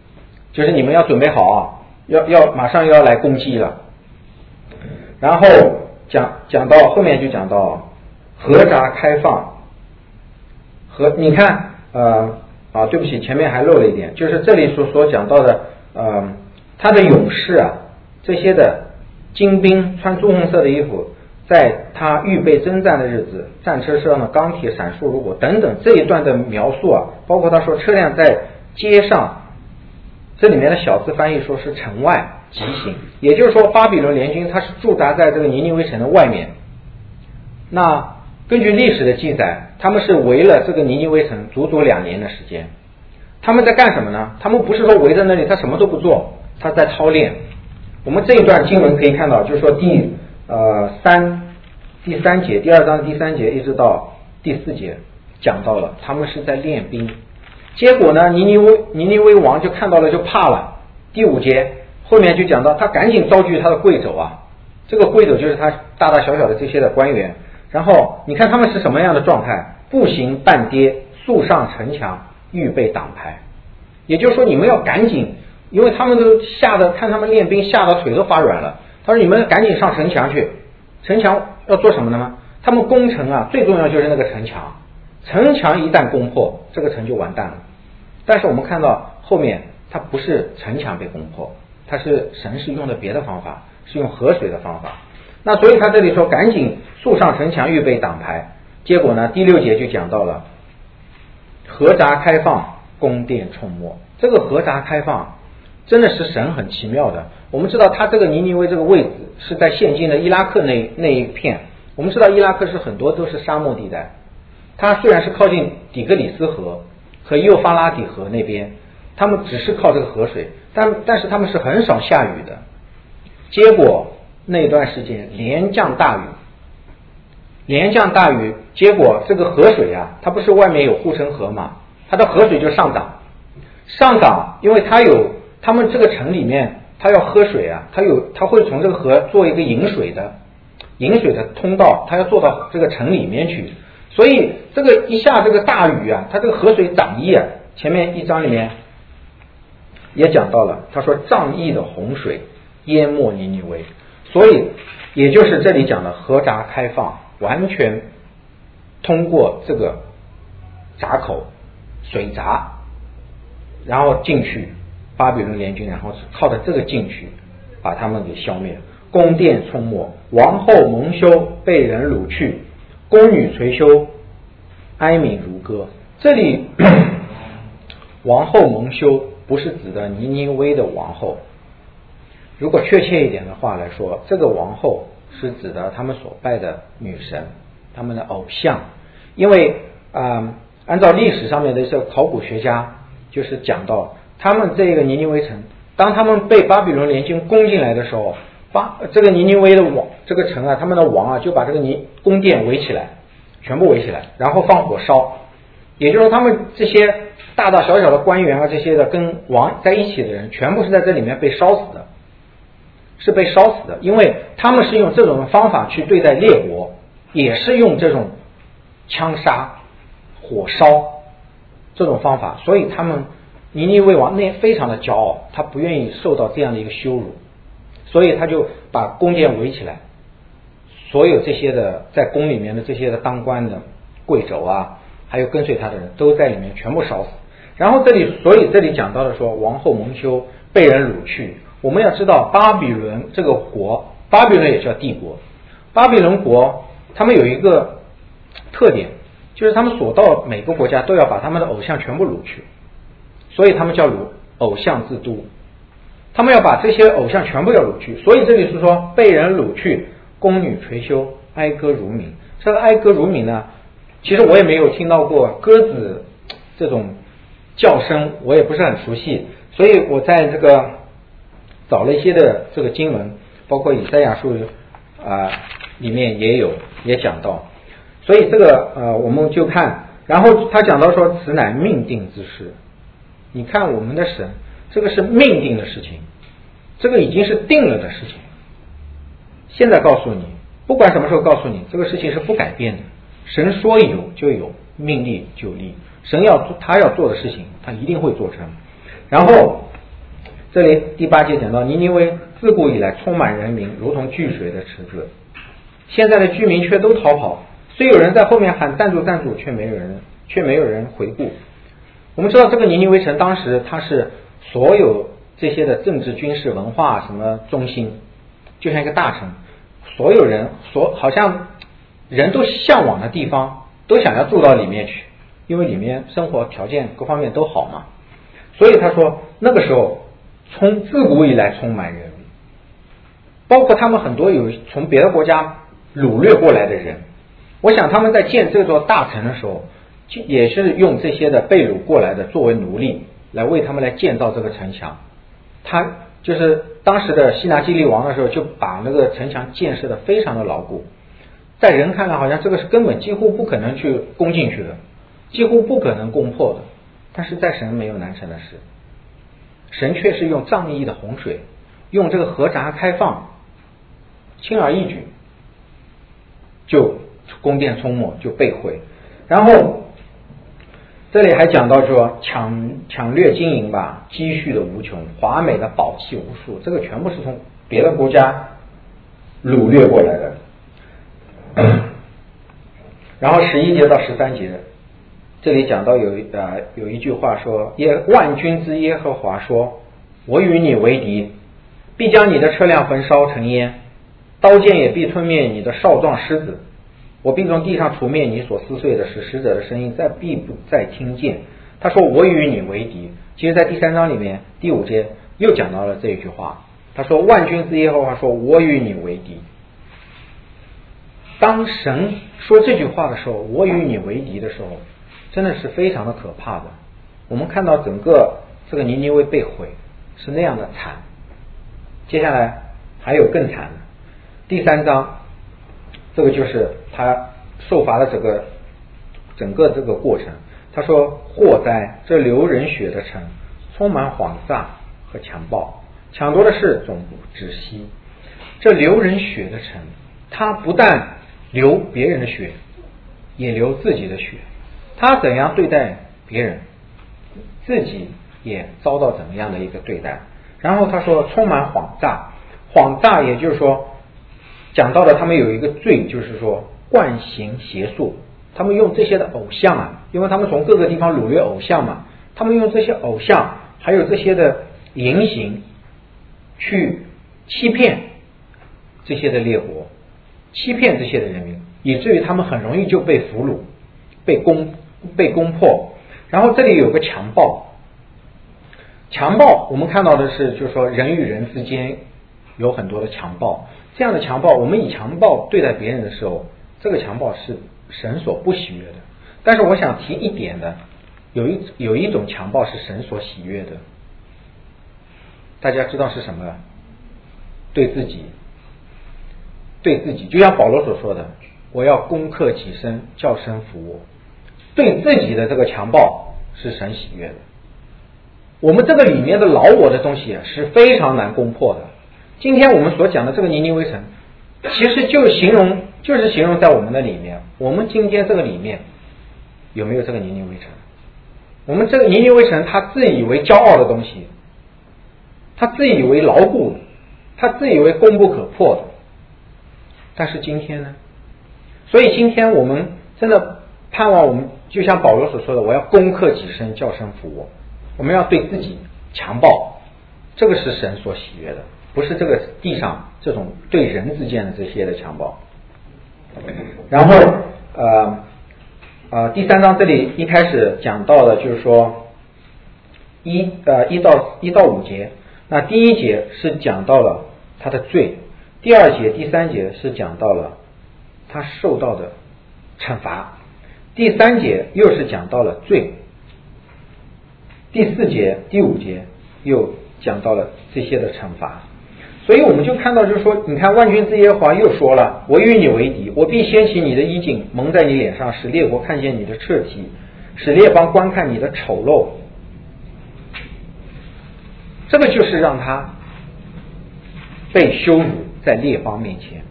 就是你们要准备好啊，要要马上要来攻击了。然后讲讲到后面就讲到合闸开放，和你看呃啊对不起前面还漏了一点，就是这里所所讲到的呃他的勇士啊这些的精兵穿朱红色的衣服，在他预备征战的日子，战车上的钢铁闪烁如火等等这一段的描述啊，包括他说车辆在街上，这里面的小字翻译说是城外疾行，也就是说巴比伦联军它是驻扎在这个尼尼微城的外面。那根据历史的记载，他们是围了这个尼尼微城足足两年的时间。他们在干什么呢？他们不是说围在那里他什么都不做，他在操练。我们这一段经文可以看到，就是说第呃三第三节第二章第三节一直到第四节讲到了他们是在练兵。结果呢尼尼微尼尼微王就看到了就怕了。第五节后面就讲到他赶紧召集他的贵胄啊，这个贵胄就是他大大小小的这些的官员，然后你看他们是什么样的状态，步行半跌，速上城墙，预备挡牌。也就是说你们要赶紧，因为他们都吓得看他们练兵吓得腿都发软了，他说你们赶紧上城墙去。城墙要做什么呢？他们攻城啊最重要就是那个城墙，城墙一旦攻破，这个城就完蛋了。但是我们看到后面它不是城墙被攻破，它是神是用的别的方法，是用河水的方法。那所以他这里说赶紧速上城墙预备挡牌。结果呢第六节就讲到了合闸开放，宫殿冲没。这个合闸开放真的是神很奇妙的。我们知道他这个尼尼微这个位置是在现今的伊拉克那那一片，我们知道伊拉克是很多都是沙漠地带，它虽然是靠近底格里斯河和幼发拉底河那边，他们只是靠这个河水，但但是他们是很少下雨的。结果那段时间连降大雨，连降大雨，结果这个河水啊，它不是外面有护城河嘛，它的河水就上涨，上涨，因为它有他们这个城里面，它要喝水啊，它有它会从这个河做一个引水的引水的通道，它要做到这个城里面去，所以这个一下这个大雨啊，它这个河水涨溢啊，前面一章里面也讲到了，他说仗义的洪水淹没尼尼微，所以也就是这里讲的河闸开放，完全通过这个闸口水闸，然后进去巴比伦联军，然后靠着这个进去把他们给消灭，宫殿冲没，王后蒙羞，被人掳去，宫女垂羞，哀鸣如歌。这里王后蒙羞不是指的尼尼微的王后，如果确切一点的话来说，这个王后是指的他们所拜的女神，他们的偶像。因为啊、呃，按照历史上面的一些考古学家就是讲到，他们这个尼尼微城，当他们被巴比伦联军攻进来的时候，巴这个尼尼微的王这个城啊，他们的王啊就把这个尼宫殿围起来，全部围起来，然后放火烧。也就是说他们这些大大小小的官员啊，这些的跟王在一起的人，全部是在这里面被烧死的，是被烧死的。因为他们是用这种方法去对待列国，也是用这种枪杀火烧这种方法，所以他们尼尼微王那非常的骄傲，他不愿意受到这样的一个羞辱，所以他就把宫殿围起来，所有这些的在宫里面的这些的当官的贵胄啊，还有跟随他的人都在里面全部烧死。然后这里所以这里讲到的说王后蒙羞，被人掳去。我们要知道巴比伦这个国，巴比伦也叫帝国，巴比伦国他们有一个特点，就是他们所到每个国家都要把他们的偶像全部掳去，所以他们叫掳偶像之都，他们要把这些偶像全部要掳去。所以这里是说被人掳去，宫女垂羞，哀歌如鸣。这个哀歌如鸣呢，其实我也没有听到过鸽子这种叫声，我也不是很熟悉，所以我在这个找了一些的这个经文，包括以赛亚书啊、呃、里面也有也讲到，所以这个呃我们就看，然后他讲到说此乃命定之事。你看我们的神，这个是命定的事情，这个已经是定了的事情。现在告诉你，不管什么时候告诉你，这个事情是不改变的。神说有就有，命立就立。神要他要做的事情，他一定会做成。然后这里第八节讲到，尼尼微自古以来充满人民，如同聚水的池子，现在的居民却都逃跑，虽有人在后面喊站住站住，却没有人却没有人回顾。我们知道这个尼尼微城当时它是所有这些的政治军事文化什么中心，就像一个大城，所有人所好像人都向往的地方都想要住到里面去，因为里面生活条件各方面都好嘛。所以他说那个时候从自古以来充满人民，包括他们很多有从别的国家掳掠过来的人，我想他们在建这座大城的时候也是用这些的被掳过来的作为奴隶来为他们来建造这个城墙。他就是当时的西拿基立王的时候就把那个城墙建设的非常的牢固，在人看来好像这个是根本几乎不可能去攻进去的，几乎不可能攻破的，但是在神没有难成的事，神却是用仗义的洪水，用这个河闸开放，轻而易举就宫殿冲没，就被毁。然后这里还讲到说抢抢掠金银吧，积蓄的无穷，华美的宝器无数，这个全部是从别的国家掳掠过来的。然后十一节到十三节，这里讲到有呃有一句话说，耶万军之耶和华说，我与你为敌，必将你的车辆焚烧成烟，刀剑也必吞灭你的少壮狮子，我并从地上除灭你所撕碎的，使使者的声音再必不再听见。他说我与你为敌，其实在第三章里面第五节又讲到了这一句话，他说万军之耶和华说，我与你为敌。当神说这句话的时候，我与你为敌的时候，真的是非常的可怕的。我们看到整个这个尼尼微被毁是那样的惨，接下来还有更惨的。第三章这个就是他受罚的这个整个这个过程。他说祸哉，这流人血的城，充满谎诈和强暴，抢夺的事总不止息。这流人血的城，他不但流别人的血，也流自己的血，他怎样对待别人，自己也遭到怎么样的一个对待。然后他说充满谎诈，谎诈也就是说讲到了他们有一个罪，就是说惯行邪术，他们用这些的偶像啊，因为他们从各个地方掳掠偶像嘛，他们用这些偶像还有这些的言行去欺骗这些的列国，欺骗这些的人民，以至于他们很容易就被俘虏，被攻被攻破。然后这里有个强暴，强暴我们看到的是就是说人与人之间有很多的强暴，这样的强暴，我们以强暴对待别人的时候，这个强暴是神所不喜悦的。但是我想提一点的，有一有一种强暴是神所喜悦的，大家知道是什么？对自己，对自己，就像保罗所说的，我要攻克己身，叫身服我。对自己的这个强暴是神喜悦的。我们这个里面的老我的东西是非常难攻破的。今天我们所讲的这个尼尼微城，其实就形容就是形容在我们的里面。我们今天这个里面有没有这个尼尼微城？我们这个尼尼微城，他自以为骄傲的东西，他自以为牢固的，他自以为攻不可破的。但是今天呢？所以今天我们真的盼望我们，就像保罗所说的，我要攻克己身，叫身服我。我们要对自己强暴，这个是神所喜悦的，不是这个地上这种对人之间的这些的强暴。然后呃呃，第三章这里一开始讲到的就是说一呃一到一到五节，那第一节是讲到了他的罪，第二节、第三节是讲到了他受到的惩罚，第三节又是讲到了罪，第四节、第五节又讲到了这些的惩罚。所以我们就看到，就是说，你看万军之耶和华又说了，我与你为敌，我必掀起你的衣襟，蒙在你脸上，使列国看见你的彻体，使列邦观看你的丑陋。这个就是让他被羞辱在列邦面前。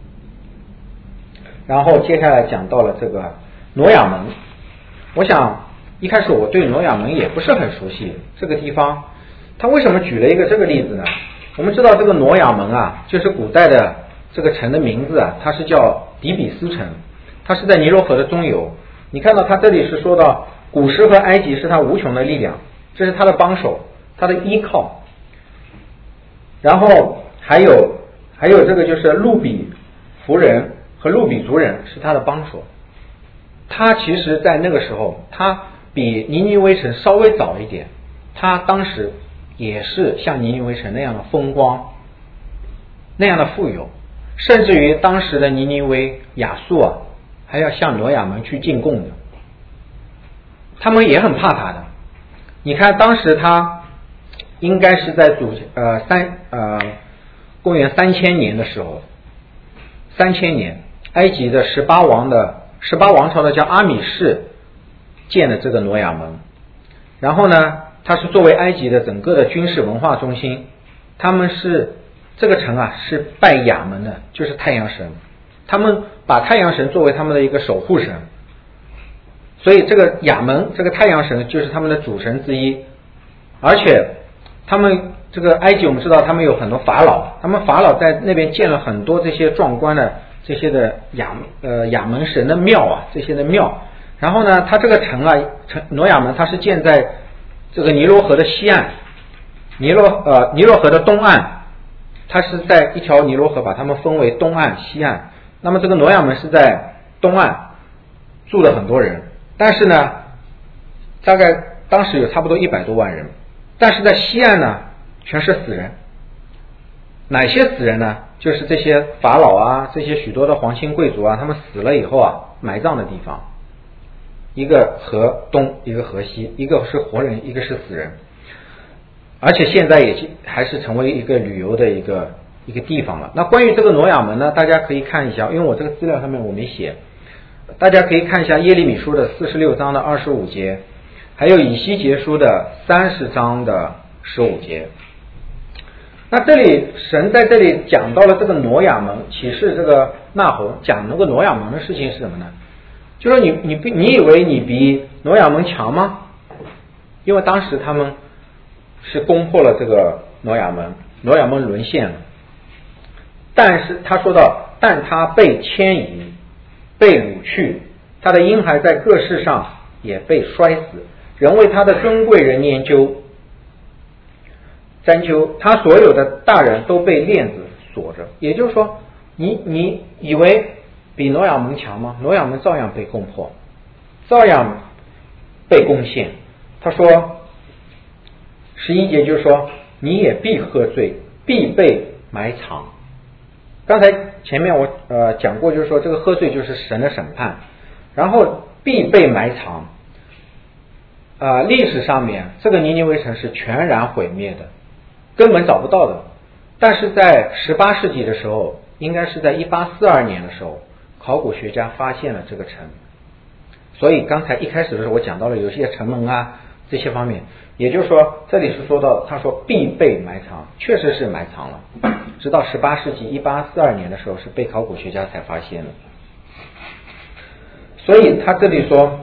然后接下来讲到了这个挪亚门，我想一开始我对挪亚门也不是很熟悉，这个地方他为什么举了一个这个例子呢？我们知道这个挪亚门啊，就是古代的这个城的名字啊，它是叫底比斯城，它是在尼罗河的中游。你看到它这里是说到古时和埃及是它无穷的力量，这是它的帮手，它的依靠。然后还有还有这个就是路比弗人和路比族人是他的帮手。他其实在那个时候，他比尼尼微城稍微早一点，他当时也是像尼尼微城那样的风光，那样的富有，甚至于当时的尼尼微亚述啊，还要向挪亚门去进贡的，他们也很怕他的。你看当时他应该是在主呃三呃公元三千年的时候，三千年，埃及的十八王的十八王朝的叫阿米士建了这个挪亚门，然后呢，它是作为埃及的整个的军事文化中心，他们是这个城啊是拜亚门的，就是太阳神，他们把太阳神作为他们的一个守护神，所以这个亚门这个太阳神就是他们的主神之一。而且他们这个埃及我们知道他们有很多法老，他们法老在那边建了很多这些壮观的这些的亚呃亚门神的庙啊，这些的庙。然后呢，它这个城啊，城挪亚门它是建在这个尼罗河的西岸，尼罗呃尼罗河的东岸，它是在一条尼罗河把它们分为东岸西岸。那么这个挪亚门是在东岸，住了很多人，但是呢，大概当时有差不多一百多万人，但是在西岸呢，全是死人。哪些死人呢？就是这些法老啊，这些许多的皇亲贵族啊，他们死了以后啊，埋葬的地方。一个河东，一个河西，一个是活人，一个是死人。而且现在也还是成为一个旅游的一个一个地方了。那关于这个挪亚门呢，大家可以看一下，因为我这个资料上面我没写，大家可以看一下耶利米书的四十六章的二十五节，还有以西结书的三十章的十五节。那这里神在这里讲到了这个挪亚门，启示这个那鸿讲那个挪亚门的事情是什么呢？就说你你你以为你比挪亚门强吗？因为当时他们是攻破了这个挪亚门，挪亚门沦陷了。但是他说到，但他被迁移，被掳去，他的婴孩在各事上也被摔死，人为他的尊贵人研究沾究，他所有的大人都被链子锁着。也就是说，你你以为比挪亚门强吗？挪亚门照样被攻破，照样被攻陷。他说十一节就是说，你也必喝醉，必被埋藏。刚才前面我呃讲过，就是说这个喝醉就是神的审判，然后必被埋藏。呃，历史上面这个尼尼微城是全然毁灭的，根本找不到的。但是在十八世纪的时候，应该是在一八四二年的时候，考古学家发现了这个城。所以刚才一开始的时候我讲到了有些城门啊这些方面，也就是说这里是说到他说必被埋藏，确实是埋藏了，直到十八世纪一八四二年的时候是被考古学家才发现的。所以他这里说，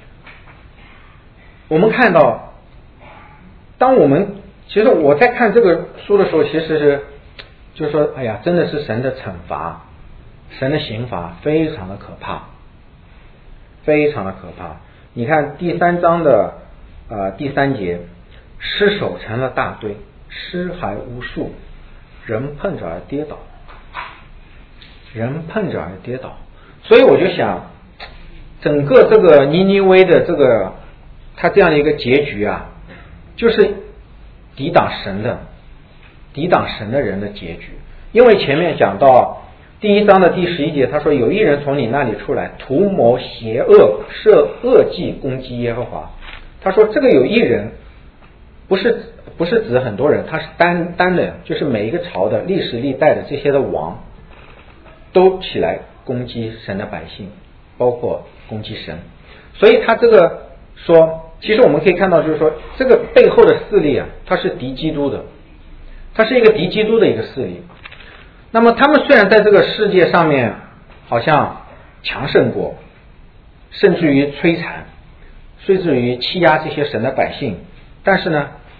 我们看到当我们其实我在看这个书的时候，其实是就是说哎呀，真的是神的惩罚，神的刑罚非常的可怕，非常的可怕。你看第三章的呃第三节，尸首成了大堆，尸骸无数，人碰着而跌倒，人碰着而跌倒。所以我就想，整个这个尼尼微的这个他这样的一个结局啊，就是抵挡神的抵挡神的人的结局。因为前面讲到第一章的第十一节，他说有一人从你那里出来，图谋邪恶，设恶计攻击耶和华。他说这个有一人不是不是指很多人，他是单单的，就是每一个朝的历史历代的这些的王都起来攻击神的百姓，包括攻击神。所以他这个说，其实我们可以看到，就是说这个背后的势力啊，它是敌基督的，它是一个敌基督的一个势力。那么他们虽然在这个世界上面好像强盛过，甚至于摧残，甚至于欺压这些神的百姓，但是呢，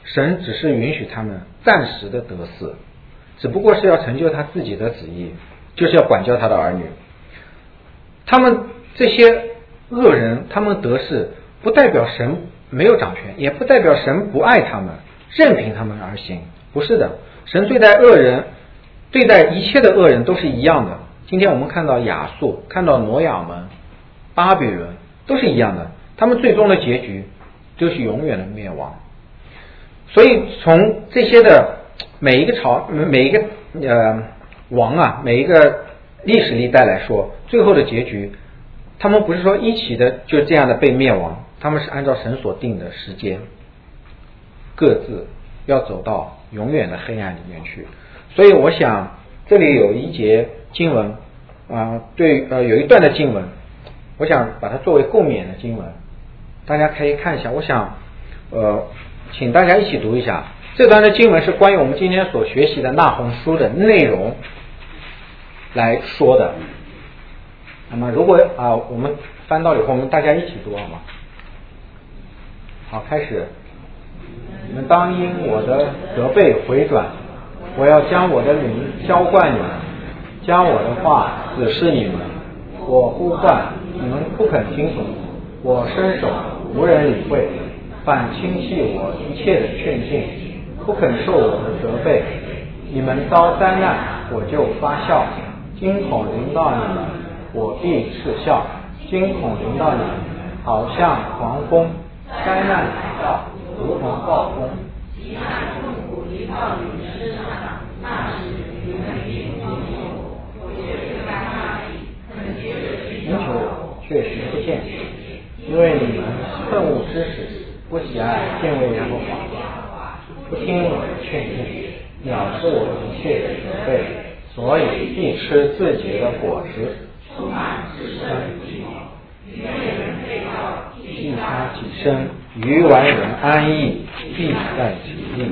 神只是允许他们暂时的得死，只不过是要成就他自己的旨意，就是要管教他的儿女。他们这些恶人，他们得势，不代表神没有掌权，也不代表神不爱他们，任凭他们而行，不是的。神对待恶人，对待一切的恶人都是一样的。今天我们看到亚述，看到挪亚门、巴比伦，都是一样的，他们最终的结局就是永远的灭亡。所以从这些的每一个朝每一个呃王啊，每一个历史历代来说，最后的结局他们不是说一起的就这样的被灭亡，他们是按照神所定的时间，各自要走到永远的黑暗里面去。所以我想这里有一节经文啊、呃，对呃有一段的经文，我想把它作为共勉的经文，大家可以看一下。我想呃请大家一起读一下这段的经文，是关于我们今天所学习的纳鸿书的内容来说的。那么如果啊、呃、我们翻到以后，我们大家一起读好吗？好，开始。你们当因我的责备回转，我要将我的灵浇灌你们，将我的话指示你们。我呼唤你们不肯听从，我伸手无人理会，反轻弃我一切的劝进，不肯受我的责备。你们遭灾难，我就发笑；惊恐临到你们，我必嗤笑。惊恐临到你们，好像狂风；灾难来到，如同暴风。极难痛苦临到你们身上，那时你们必蒙羞。我却在那里恳切地寻求我，却寻不见，因为你们恨恶知识，不喜爱敬畏耶和华，不听我的劝诫，藐视我一切的责备，所以必吃自己的果子，充满自身计谋。愚人被告，必他己身；愚顽人安逸，必在己意。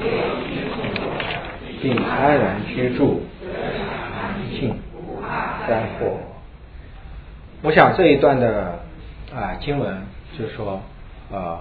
必安然居住，静灾祸。我想这一段的啊、呃、经文就是说呃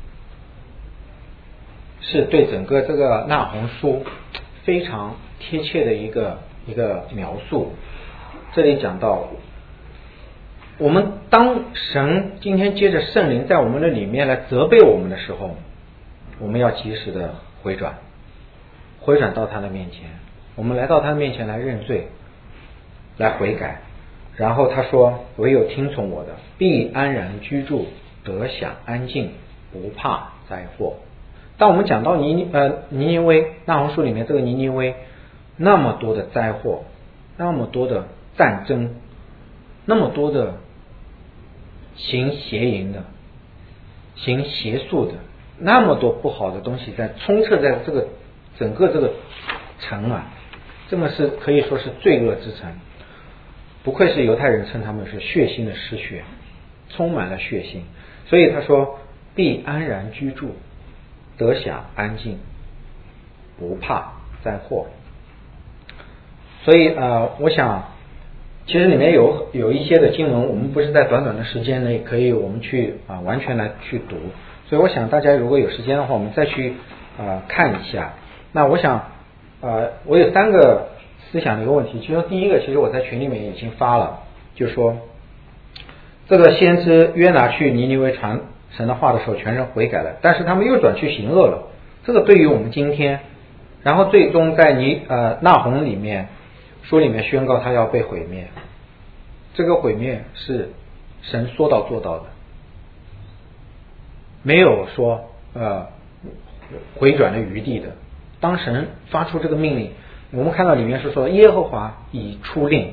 是对整个这个纳鸿书非常贴切的一个一个描述。这里讲到，我们当神今天接着圣灵在我们的里面来责备我们的时候，我们要及时的回转，回转到他的面前，我们来到他的面前来认罪，来悔改。然后他说，唯有听从我的，必安然居住，得享安静，不怕灾祸。当我们讲到尼呃尼尼微，纳鸿书里面这个尼尼微，那么多的灾祸，那么多的战争，那么多的行邪淫的，行邪术的，那么多不好的东西在充斥在这个整个这个城啊，真的是可以说是罪恶之城。不愧是犹太人称他们是血腥的尸血，充满了血腥。所以他说必安然居住，得享安静，不怕灾祸。所以呃，我想其实里面有有一些的经文，我们不是在短短的时间内可以我们去啊、呃、完全来去读。所以我想大家如果有时间的话，我们再去啊、呃、看一下。那我想呃我有三个思想的一个问题，其中第一个其实我在群里面已经发了，就是说这个先知约拿去尼尼微传神的话的时候，全人悔改了，但是他们又转去行恶了。这个对于我们今天，然后最终在尼呃纳鸿里面书里面宣告他要被毁灭，这个毁灭是神说到做到的，没有说呃回转的余地的。当神发出这个命令，我们看到里面是说耶和华已出令，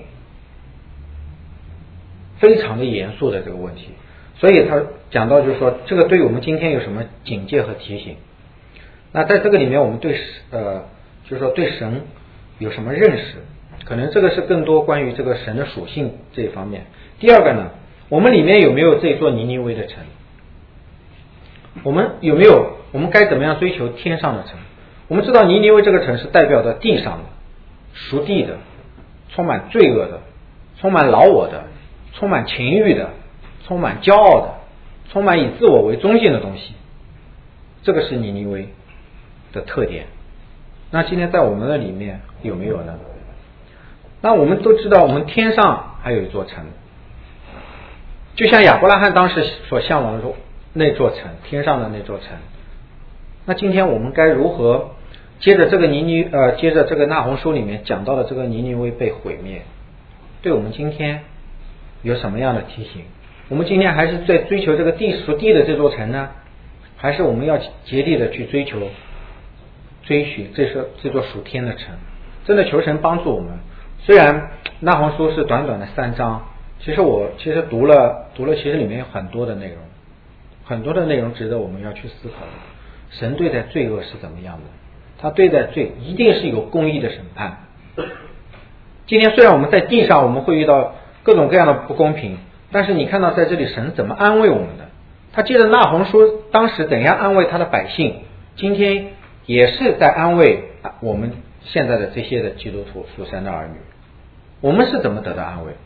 非常的严肃的这个问题。所以他讲到就是说这个对于我们今天有什么警戒和提醒。那在这个里面我们对呃就是说对神有什么认识，可能这个是更多关于这个神的属性这一方面。第二个呢，我们里面有没有这座尼尼微的城？我们有没有我们该怎么样追求天上的城？我们知道尼尼微这个城是代表的地上的，属地的，充满罪恶的，充满老我的，充满情欲的，充满骄傲的，充满以自我为中心的东西，这个是尼尼微。 的特点。那今天在我们的里面有没有呢？那我们都知道，我们天上还有一座城，就像亚伯拉罕当时所向往的那座城，天上的那座城。那今天我们该如何接着这个尼尼呃，接着这个那鸿书里面讲到的这个尼尼微被毁灭，对我们今天有什么样的提醒？我们今天还是在追求这个地属地的这座城呢，还是我们要竭力的去追求追寻这是这座属天的城？真的求神帮助我们。虽然那鸿书是短短的三章，其实我其实读了读了，其实里面有很多的内容，很多的内容值得我们要去思考的。神对待罪恶是怎么样的？他对待罪一定是有公义的审判。今天虽然我们在地上我们会遇到各种各样的不公平，但是你看到在这里神怎么安慰我们的？他借着那鸿书当时怎样安慰他的百姓，今天也是在安慰我们现在的这些的基督徒属神的儿女。我们是怎么得到安慰？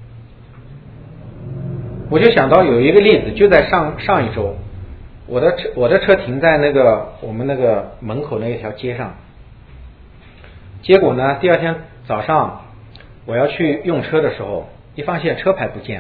我就想到有一个例子，就在上上一周，我的车我的车停在那个我们那个门口那一条街上，结果呢，第二天早上我要去用车的时候，一发现车牌不见了。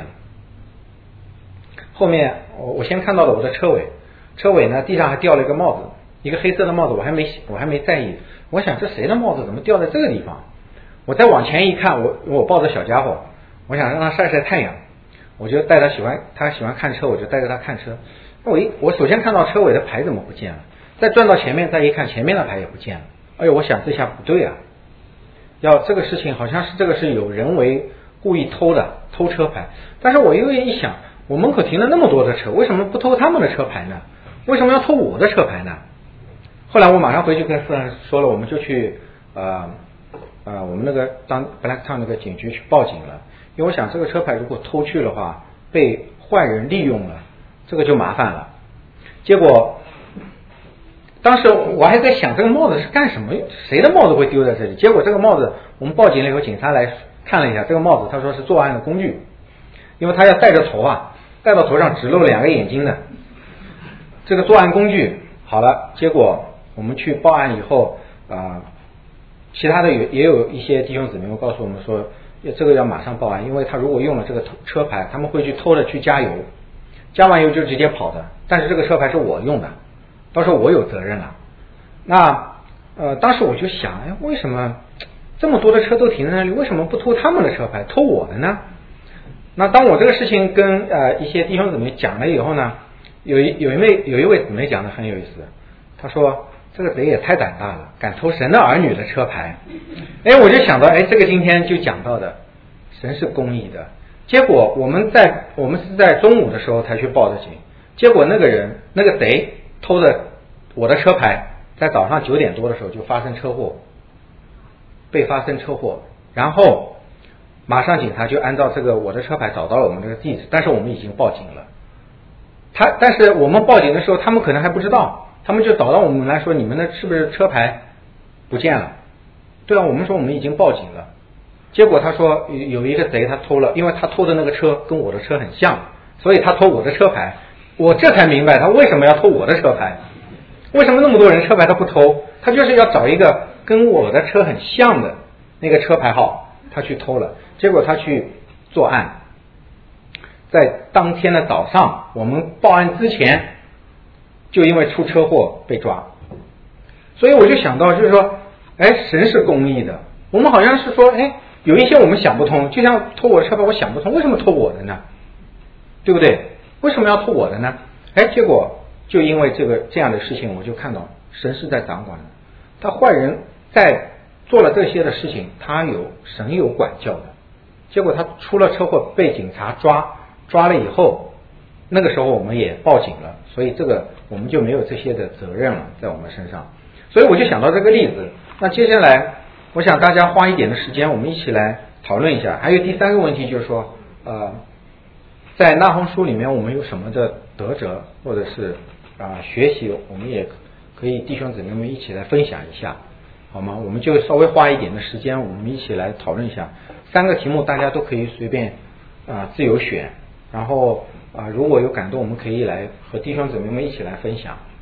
后面我我先看到了我的车尾，车尾呢地上还掉了一个帽子，一个黑色的帽子，我还没我还没在意，我想这谁的帽子怎么掉在这个地方？我再往前一看，我我抱着小家伙，我想让他晒晒太阳，我就带他喜欢他喜欢看车，我就带着他看车。我一我首先看到车尾的牌怎么不见了，再转到前面再一看，前面的牌也不见了。哎呦，我想这下不对啊，要这个事情好像是这个是有人为故意偷的，偷车牌。但是我又一想，我门口停了那么多的车，为什么不偷他们的车牌呢？为什么要偷我的车牌呢？后来我马上回去跟夫人说了，我们就去呃呃我们那个当 Blacktown 那个警局去报警了，因为我想这个车牌如果偷去的话，被坏人利用了，这个就麻烦了。结果当时我还在想这个帽子是干什么，谁的帽子会丢在这里？结果这个帽子我们报警了以后，警察来看了一下，这个帽子他说是作案的工具，因为他要戴着头啊，戴到头上只露两个眼睛的，这个作案工具。好了，结果我们去报案以后啊、呃，其他的也也有一些弟兄姊妹告诉我们说，这个要马上报案，因为他如果用了这个车牌，他们会去偷的去加油，加完油就直接跑的，但是这个车牌是我用的，到时候我有责任了。那呃，当时我就想，哎，为什么这么多的车都停在那里，为什么不偷他们的车牌，偷我的呢？那当我这个事情跟呃一些弟兄姊妹讲了以后呢，有一有一位有一位姊妹讲的很有意思，他说这个贼也太胆大了，敢偷神的儿女的车牌。哎，我就想到，哎，这个今天就讲到的，神是公义的。结果我们在我们是在中午的时候才去报的警，结果那个人那个贼偷的我的车牌，在早上九点多的时候就发生车祸，被发生车祸，然后马上警察就按照这个我的车牌找到了我们这个地址，但是我们已经报警了。他但是我们报警的时候，他们可能还不知道，他们就找到我们来说，你们的是不是车牌不见了？对啊，我们说我们已经报警了。结果他说有一个贼他偷了，因为他偷的那个车跟我的车很像，所以他偷我的车牌。我这才明白他为什么要偷我的车牌，为什么那么多人车牌他不偷，他就是要找一个跟我的车很像的那个车牌号，他去偷了。结果他去作案，在当天的早上我们报案之前就因为出车祸被抓。所以我就想到就是说，哎，神是公义的，我们好像是说，哎，有一些我们想不通，就像偷我的车牌我想不通，为什么偷我的呢？对不对？为什么要偷我的呢？哎，结果就因为这个这样的事情，我就看到神是在掌管的，他坏人在做了这些的事情，他有神有管教的。结果他出了车祸被警察抓，抓了以后，那个时候我们也报警了，所以这个我们就没有这些的责任了在我们身上。所以我就想到这个例子。那接下来我想大家花一点的时间，我们一起来讨论一下。还有第三个问题就是说，呃，在那鸿书里面我们有什么的得着，或者是啊、呃、学习，我们也可以弟兄姊妹们一起来分享一下，好吗？我们就稍微花一点的时间，我们一起来讨论一下。三个题目大家都可以随便啊、呃、自由选，然后啊、呃、如果有感动，我们可以来和弟兄姊妹们一起来分享。